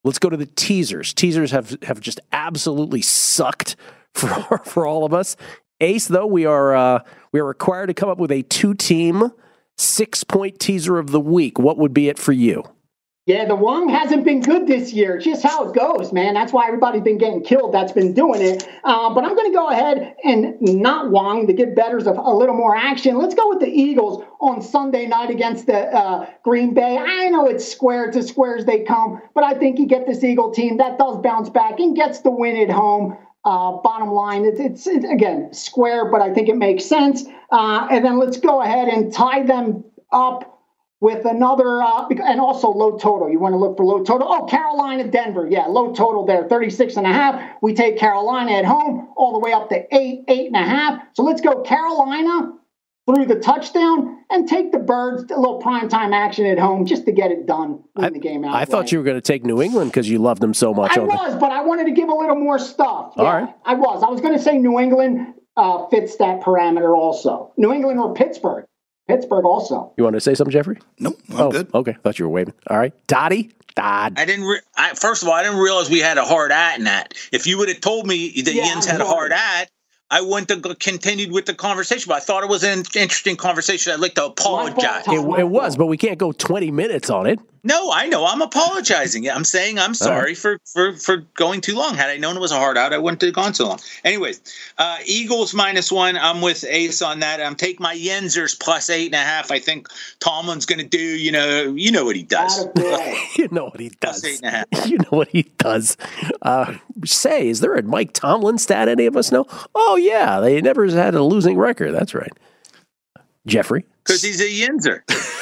Let's go to the teasers. Teasers have, have just absolutely sucked for for all of us. Ace, though, we are uh, we are required to come up with a two-team, six-point teaser of the week. What would be it for you? Yeah, the Wong hasn't been good this year. Just how it goes, man. That's why everybody's been getting killed that's been doing it. Uh, but I'm going to go ahead and not Wong to give bettors a, a little more action. Let's go with the Eagles on Sunday night against the uh, Green Bay. I know it's square to square as they come, but I think you get this Eagle team that does bounce back and gets the win at home. Uh, bottom line, it's, it's, it's, again, square, but I think it makes sense. Uh, and then let's go ahead and tie them up with another, uh, and also low total. You want to look for low total. Oh, Carolina, Denver. Yeah, low total there, thirty-six and a half. We take Carolina at home all the way up to eight, eight and a half. So let's go Carolina through the touchdown and take the Birds, a little primetime action at home just to get it done. Win the game out. I thought you were going to take New England because you loved them so much. I was, the... but I wanted to give a little more stuff. Yeah, all right. I was. I was going to say New England uh, fits that parameter also. New England or Pittsburgh. Pittsburgh also. You want to say something, Jeffrey? Nope, I'm oh, good. Okay, thought you were waving. All right. Dottie? Dodd. I didn't. Re- I, first of all, I didn't realize we had a hard at in that. If you would have told me that Yeah, Jens had a hard at, I wouldn't have continued with the conversation. But I thought it was an interesting conversation. I'd like to apologize. It, it was, but we can't go twenty minutes on it. No, I know. I'm apologizing. I'm saying I'm sorry right. for, for, for going too long. Had I known it was a hard out, I wouldn't have gone so long. Anyways, uh, Eagles minus one. I'm with Ace on that. I'm taking my Yenzers plus eight and a half. I think Tomlin's going to do, you know, you know what he does. You know what he does. Plus eight and a half. You know what he does. Uh, say, is there a Mike Tomlin stat any of us know? Oh, yeah. They never had a losing record. That's right. Jeffrey? Because he's a Yenzer.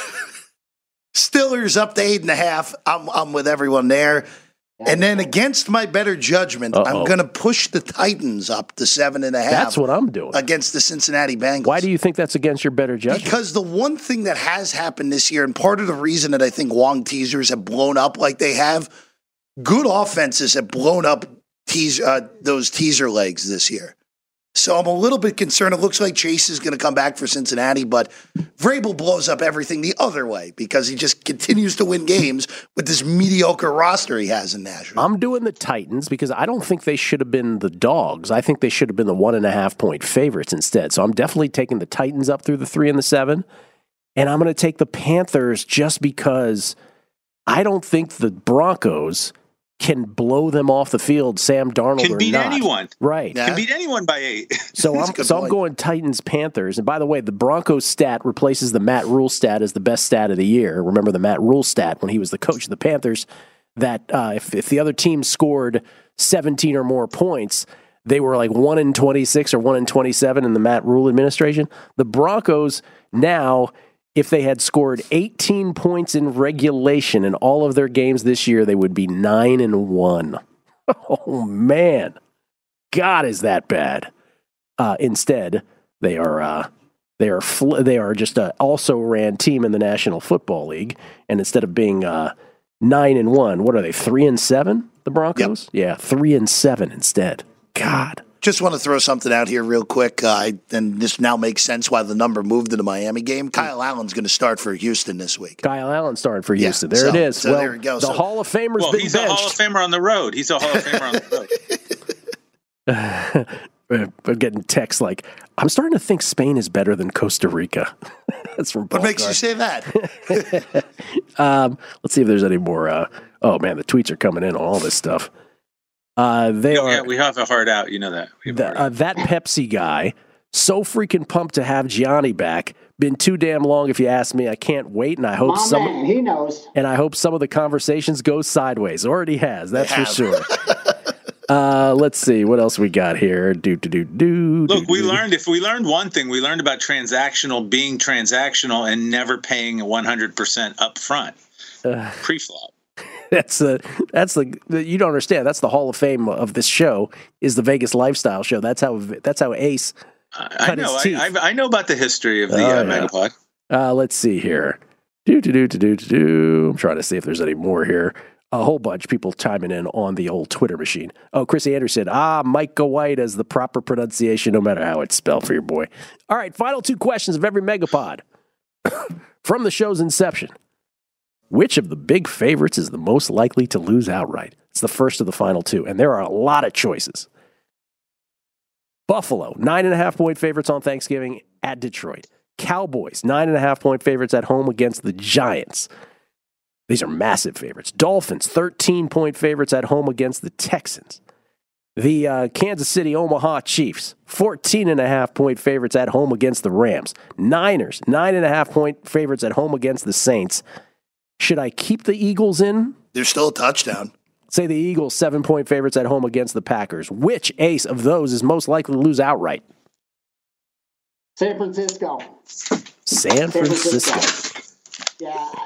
Steelers up to eight and a half. I'm I'm with everyone there. And then against my better judgment, Uh-oh. I'm going to push the Titans up to seven and a half. That's what I'm doing. Against the Cincinnati Bengals. Why do you think that's against your better judgment? Because the one thing that has happened this year, and part of the reason that I think Wong teasers have blown up like they have, good offenses have blown up tease, uh, those teaser legs this year. So I'm a little bit concerned. It looks like Chase is going to come back for Cincinnati, but Vrabel blows up everything the other way because he just continues to win games with this mediocre roster he has in Nashville. I'm doing the Titans because I don't think they should have been the dogs. I think they should have been the one and a half point favorites instead. So I'm definitely taking the Titans up through the three and the seven. And I'm going to take the Panthers just because I don't think the Broncos can blow them off the field, Sam Darnold can or beat not. anyone. Right. Yeah. Can beat anyone by eight. So I'm so I'm going Titans, Panthers. And by the way, the Broncos stat replaces the Matt Rule stat as the best stat of the year. Remember the Matt Rule stat when he was the coach of the Panthers, that uh, if, if the other team scored seventeen or more points, they were like one in twenty-six or one in twenty-seven in the Matt Rule administration. The Broncos now, if they had scored eighteen points in regulation in all of their games this year, they would be nine and one. Oh man, God, is that bad? Uh, instead, they are uh, they are fl- they are just a also ran team in the National Football League, and instead of being uh, nine and one, what are they? Three and seven? The Broncos? Yep. Yeah, three and seven instead. God. Just want to throw something out here real quick, uh, and this now makes sense why the number moved to the Miami game. Kyle Allen's going to start for Houston this week. Kyle Allen starting for Houston. Yeah, there so, it is. So well, there we go. The so, Hall of Famer's well, been he's benched. a Hall of Famer on the road. He's a Hall of Famer on the road. I'm getting texts like, I'm starting to think Spain is better than Costa Rica. That's from Paul What makes Gar. you say that? um, let's see if there's any more. Uh, oh, man, the tweets are coming in on all this stuff. Uh, they yeah, are. Yeah, we have a hard out. You know that. The, uh, that Pepsi guy, so freaking pumped to have Gianni back. Been too damn long, if you ask me. I can't wait, and I hope My some. man, he knows. And I hope some of the conversations go sideways. Already has. That's for sure. uh, let's see what else we got here. Do do do do. Look, do, we do. learned if we learned one thing, we learned about transactional being transactional and never paying one hundred percent up front Uh, pre-flop. That's the that's the, the you don't understand. That's the Hall of Fame of this show is the Vegas lifestyle show. That's how that's how Ace I, cut I know. his teeth. I, I, I know about the history of the Oh, uh, yeah. Megapod. Uh, let's see here. Do do do do do do. I'm trying to see if there's any more here. A whole bunch of people chiming in on the old Twitter machine. Oh, Chrissy Anderson. Ah, Micah White as the proper pronunciation, no matter how it's spelled for your boy. All right, final two questions of every Megapod from the show's inception. Which of the big favorites is the most likely to lose outright? It's the first of the final two, and there are a lot of choices. Buffalo, nine and a half point favorites on Thanksgiving at Detroit. Cowboys, nine and a half point favorites at home against the Giants. These are massive favorites. Dolphins, thirteen point favorites at home against the Texans. The uh, Kansas City Omaha Chiefs, fourteen and a half point favorites at home against the Rams. Niners, nine and a half point favorites at home against the Saints. Should I keep the Eagles in? They're still a touchdown. Say the Eagles, seven point favorites at home against the Packers. Which ace of those is most likely to lose outright? San Francisco. San Francisco. San Francisco.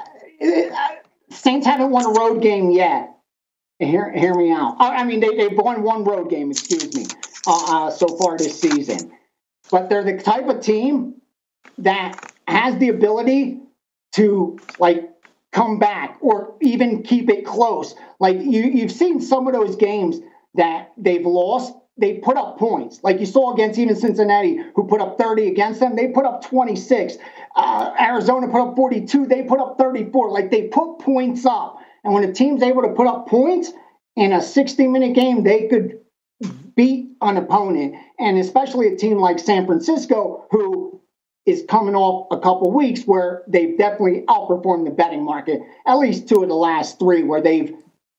Yeah. Saints haven't won a road game yet. Hear, hear me out. I mean, they, they've won one road game, excuse me, uh, uh, so far this season. But they're the type of team that has the ability to, like, come back or even keep it close. Like, you, you've seen some of those games that they've lost. They put up points. Like you saw against even Cincinnati, who put up thirty against them. They put up twenty-six. Uh, Arizona put up forty-two. They put up thirty-four. Like, they put points up. And when a team's able to put up points in a sixty-minute game, they could beat an opponent. And especially a team like San Francisco, who is coming off a couple weeks where they've definitely outperformed the betting market, at least two of the last three, where they've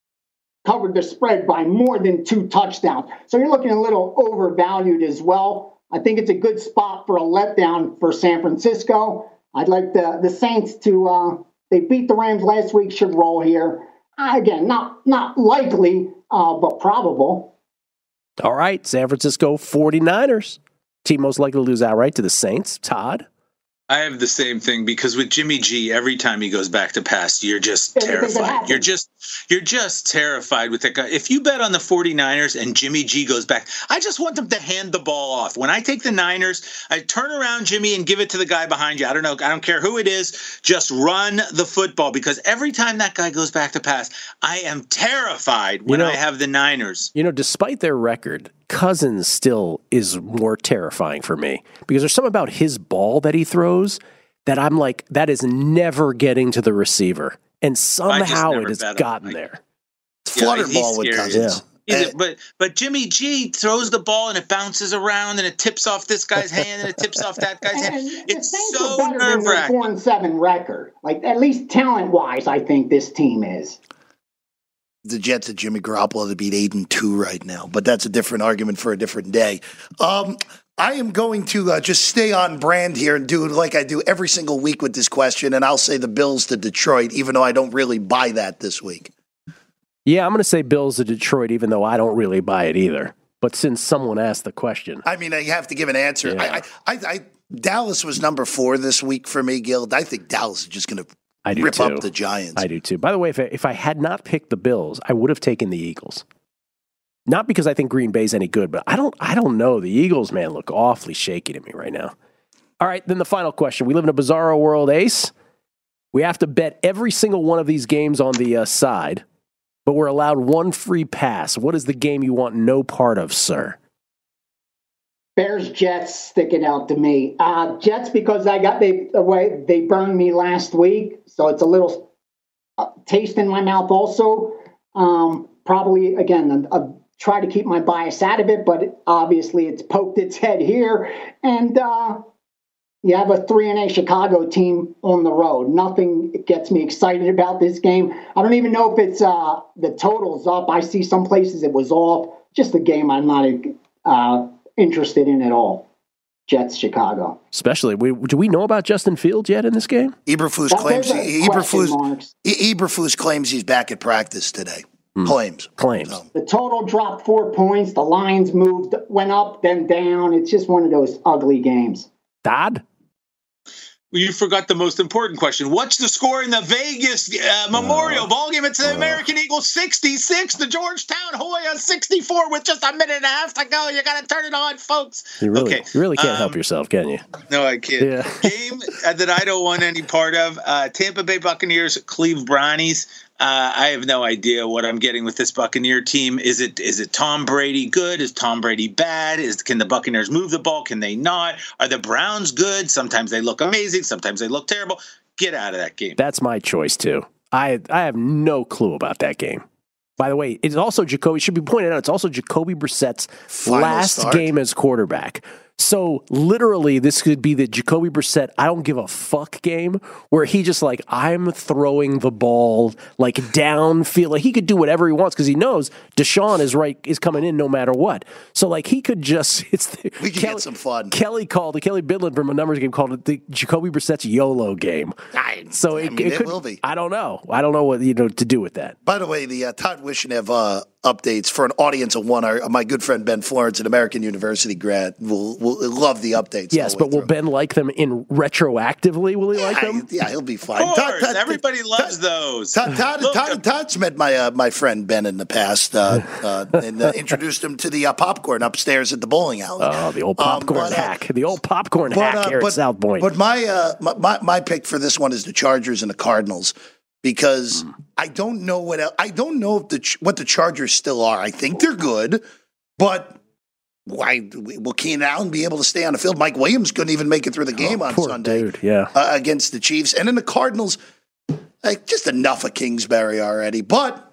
covered the spread by more than two touchdowns. So you're looking a little overvalued as well. I think it's a good spot for a letdown for San Francisco. I'd like the, the Saints to, uh, they beat the Rams last week, should roll here. Uh, again, not, not likely, uh, but probable. All right, San Francisco forty-niners. Team most likely to lose outright to the Saints. Todd? I have the same thing because with Jimmy G, every time he goes back to pass, you're just terrified. You're just you're just terrified with that guy. If you bet on the forty-niners and Jimmy G goes back, I just want them to hand the ball off. When I take the Niners, I turn around Jimmy and give it to the guy behind you. I don't know. I don't care who it is. Just run the football because every time that guy goes back to pass, I am terrified when you know, I have the Niners. You know, despite their record, Cousins still is more terrifying for me because there's something about his ball that he throws that I'm like, that is never getting to the receiver. And somehow it has gotten there. It's flutter yeah, ball with Cousins. Yeah. Uh, but but Jimmy G throws the ball and it bounces around and it tips off this guy's hand and it tips off that guy's hand. It's so nerve-wracking. Four and seven record, like at least talent-wise, I think this team is. The Jets at Jimmy Garoppolo to beat eight and two right now, but that's a different argument for a different day. Um, I am going to uh, just stay on brand here and do like I do every single week with this question, and I'll say the Bills to Detroit, even though I don't really buy that this week. Yeah, I'm going to say Bills to Detroit, even though I don't really buy it either. But since someone asked the question, I mean, you have to give an answer. Yeah. I, I, I, Dallas was number four this week for me, Guild. I think Dallas is just going to. I do Rip too. up the Giants. I do too. By the way, if I, if I had not picked the Bills, I would have taken the Eagles. Not because I think Green Bay's any good, but I don't I don't know. The Eagles, man, look awfully shaky to me right now. All right, then the final question. We live in a bizarro world, Ace. We have to bet every single one of these games on the uh, side, but we're allowed one free pass. What is the game you want no part of, sir? Bears Jets sticking out to me. Uh, Jets because I got they the way they burned me last week, so it's a little uh, taste in my mouth. Also, um, probably again, I, I try to keep my bias out of it, but it, obviously it's poked its head here. And uh, you have a three and a Chicago team on the road. Nothing gets me excited about this game. I don't even know if it's uh, the total's up. I see some places it was off. Just a game I'm not. Uh, interested in at all. Jets, Chicago. Especially, we, do we know about Justin Fields yet in this game? Eberflus claims he, Eberflus, Eberflus claims he's back at practice today. Mm. Claims. Claims. So. The total dropped four points. The lines moved, went up, then down. It's just one of those ugly games. Dad? You forgot the most important question. What's the score in the Vegas uh, Memorial uh, Ball game? It's the uh, American Eagles sixty-six, the Georgetown Hoya sixty-four with just a minute and a half to go. You got to turn it on, folks. You really, okay. you really can't um, help yourself, can you? No, I can't. Yeah. Game that I don't want any part of, uh, Tampa Bay Buccaneers, Cleveland Brownies. Uh, I have no idea what I'm getting with this Buccaneer team. Is it is it Tom Brady good? Is Tom Brady bad? Is can the Buccaneers move the ball? Can they not? Are the Browns good? Sometimes they look amazing. Sometimes they look terrible. Get out of that game. That's my choice too. I I have no clue about that game. By the way, it's also Jacoby, should be pointed out, it's also Jacoby Brissett's Final last start. game as quarterback. So literally, this could be the Jacoby Brissett I don't give a fuck game where he just like, I'm throwing the ball like downfield. Like he could do whatever he wants because he knows Deshaun is right is coming in no matter what. So like he could just it's the, we could Kelly, get some fun. Kelly called it, Kelly Bidlin from a numbers game called it the Jacoby Brissett's YOLO game. I, so I it, mean, it, it could, will be. I don't know. I don't know what you know to do with that. By the way, the uh, Todd Wishnev uh, updates for an audience of one. Our, my good friend Ben Florence, an American University grad, will will love the updates. Yes, but will through. Ben like them in retroactively? Will he yeah, like them? Yeah, he'll be fine. Of course, Todd, everybody Todd, loves Todd, those. Todd, Todd, Look, Todd, Todd's met my uh, my friend Ben in the past uh, uh, and uh, introduced him to the uh, popcorn upstairs at the bowling alley. Oh, the old popcorn um, but, hack. Uh, the old popcorn but, hack uh, here but, at South Point. But my, uh, my, my my pick for this one is the Chargers and the Cardinals. Because mm. I don't know what else, I don't know if the what the Chargers still are. I think they're good, but why will Keenan Allen be able to stay on the field? Mike Williams couldn't even make it through the game oh, on poor Sunday dude, yeah. uh, against the Chiefs. And then the Cardinals, like, just enough of Kingsbury already. But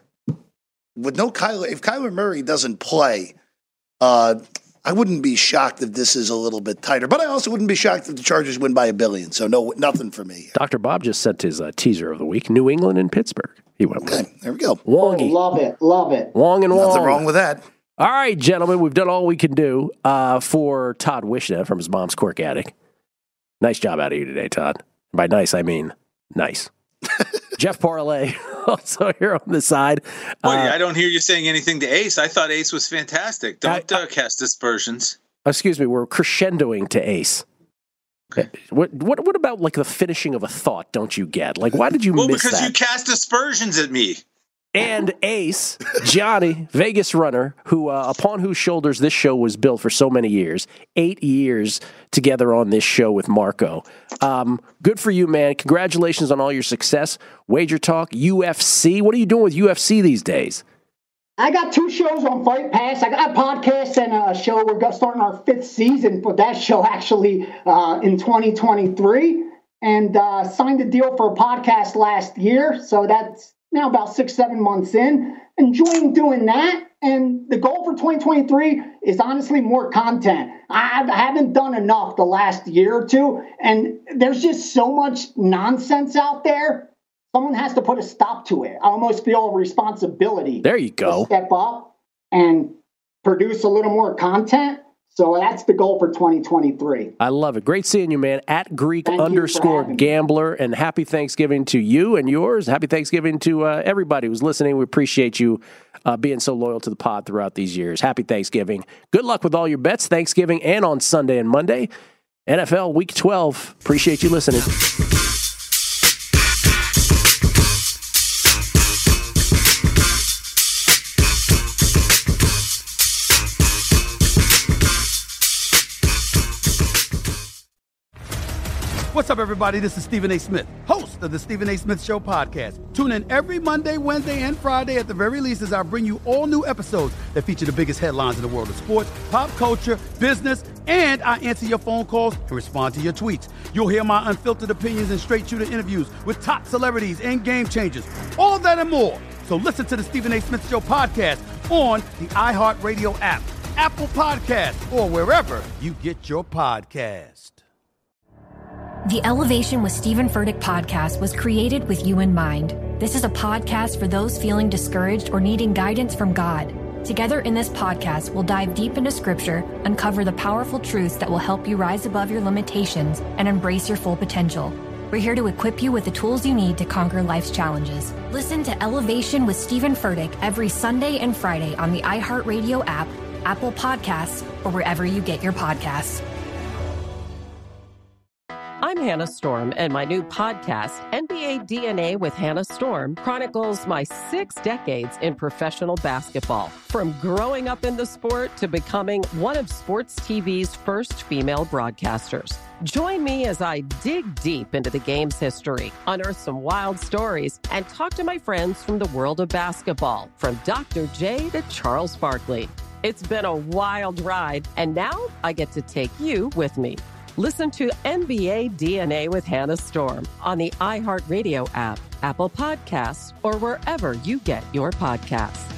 with no Kyler, if Kyler Murray doesn't play, uh, I wouldn't be shocked if this is a little bit tighter, but I also wouldn't be shocked if the Chargers win by a billion. So no, nothing for me. Doctor Bob just sent his uh, teaser of the week: New England and Pittsburgh. He went with. Okay, there we go. Wongy. Oh, love it, love it. Wong and Wong. Nothing wrong with that. All right, gentlemen, we've done all we can do uh, for Todd Wishnev from his mom's cork attic. Nice job out of you today, Todd. By nice, I mean nice. Jeff Parlay, also here on the side. Boy, uh, I don't hear you saying anything to Ace. I thought Ace was fantastic. Don't I, I, uh, cast aspersions. Excuse me, we're crescendoing to Ace. Okay. What what what about like the finishing of a thought? Don't you get? Like, why did you well, miss that? Well, because you cast aspersions at me. And Ace, Johnny, Vegas runner, who uh, upon whose shoulders this show was built for so many years, eight years together on this show with Marco. Um, good for you, man. Congratulations on all your success. Wager Talk, U F C. What are you doing with U F C these days? I got two shows on Fight Pass. I got a podcast and a show. We're starting our fifth season for that show actually uh, in twenty twenty-three, and uh, signed a deal for a podcast last year. So that's now about six, seven months in. Enjoying doing that. And the goal for twenty twenty-three is honestly more content. I haven't done enough the last year or two. And there's just so much nonsense out there. Someone has to put a stop to it. I almost feel a responsibility. There you go. To step up and produce a little more content. So that's the goal for twenty twenty-three. I love it. Great seeing you, man. At Greek Thank underscore Gambler. And happy Thanksgiving to you and yours. Happy Thanksgiving to uh, everybody who's listening. We appreciate you uh, being so loyal to the pod throughout these years. Happy Thanksgiving. Good luck with all your bets, Thanksgiving and on Sunday and Monday. N F L Week twelve. Appreciate you listening. What's up, everybody? This is Stephen A. Smith, host of the Stephen A. Smith Show podcast. Tune in every Monday, Wednesday, and Friday at the very least as I bring you all new episodes that feature the biggest headlines in the world of sports, pop culture, business, and I answer your phone calls and respond to your tweets. You'll hear my unfiltered opinions and straight-shooter interviews with top celebrities and game changers. All that and more. So listen to the Stephen A. Smith Show podcast on the iHeartRadio app, Apple Podcasts, or wherever you get your podcast. The Elevation with Stephen Furtick podcast was created with you in mind. This is a podcast for those feeling discouraged or needing guidance from God. Together in this podcast, we'll dive deep into Scripture, uncover the powerful truths that will help you rise above your limitations and embrace your full potential. We're here to equip you with the tools you need to conquer life's challenges. Listen to Elevation with Stephen Furtick every Sunday and Friday on the iHeartRadio app, Apple Podcasts, or wherever you get your podcasts. I'm Hannah Storm, and my new podcast, N B A D N A with Hannah Storm, chronicles my six decades in professional basketball. From growing up in the sport to becoming one of sports T V's first female broadcasters. Join me as I dig deep into the game's history, unearth some wild stories, and talk to my friends from the world of basketball, from Doctor J to Charles Barkley. It's been a wild ride, and now I get to take you with me. Listen to N B A D N A with Hannah Storm on the iHeartRadio app, Apple Podcasts, or wherever you get your podcasts.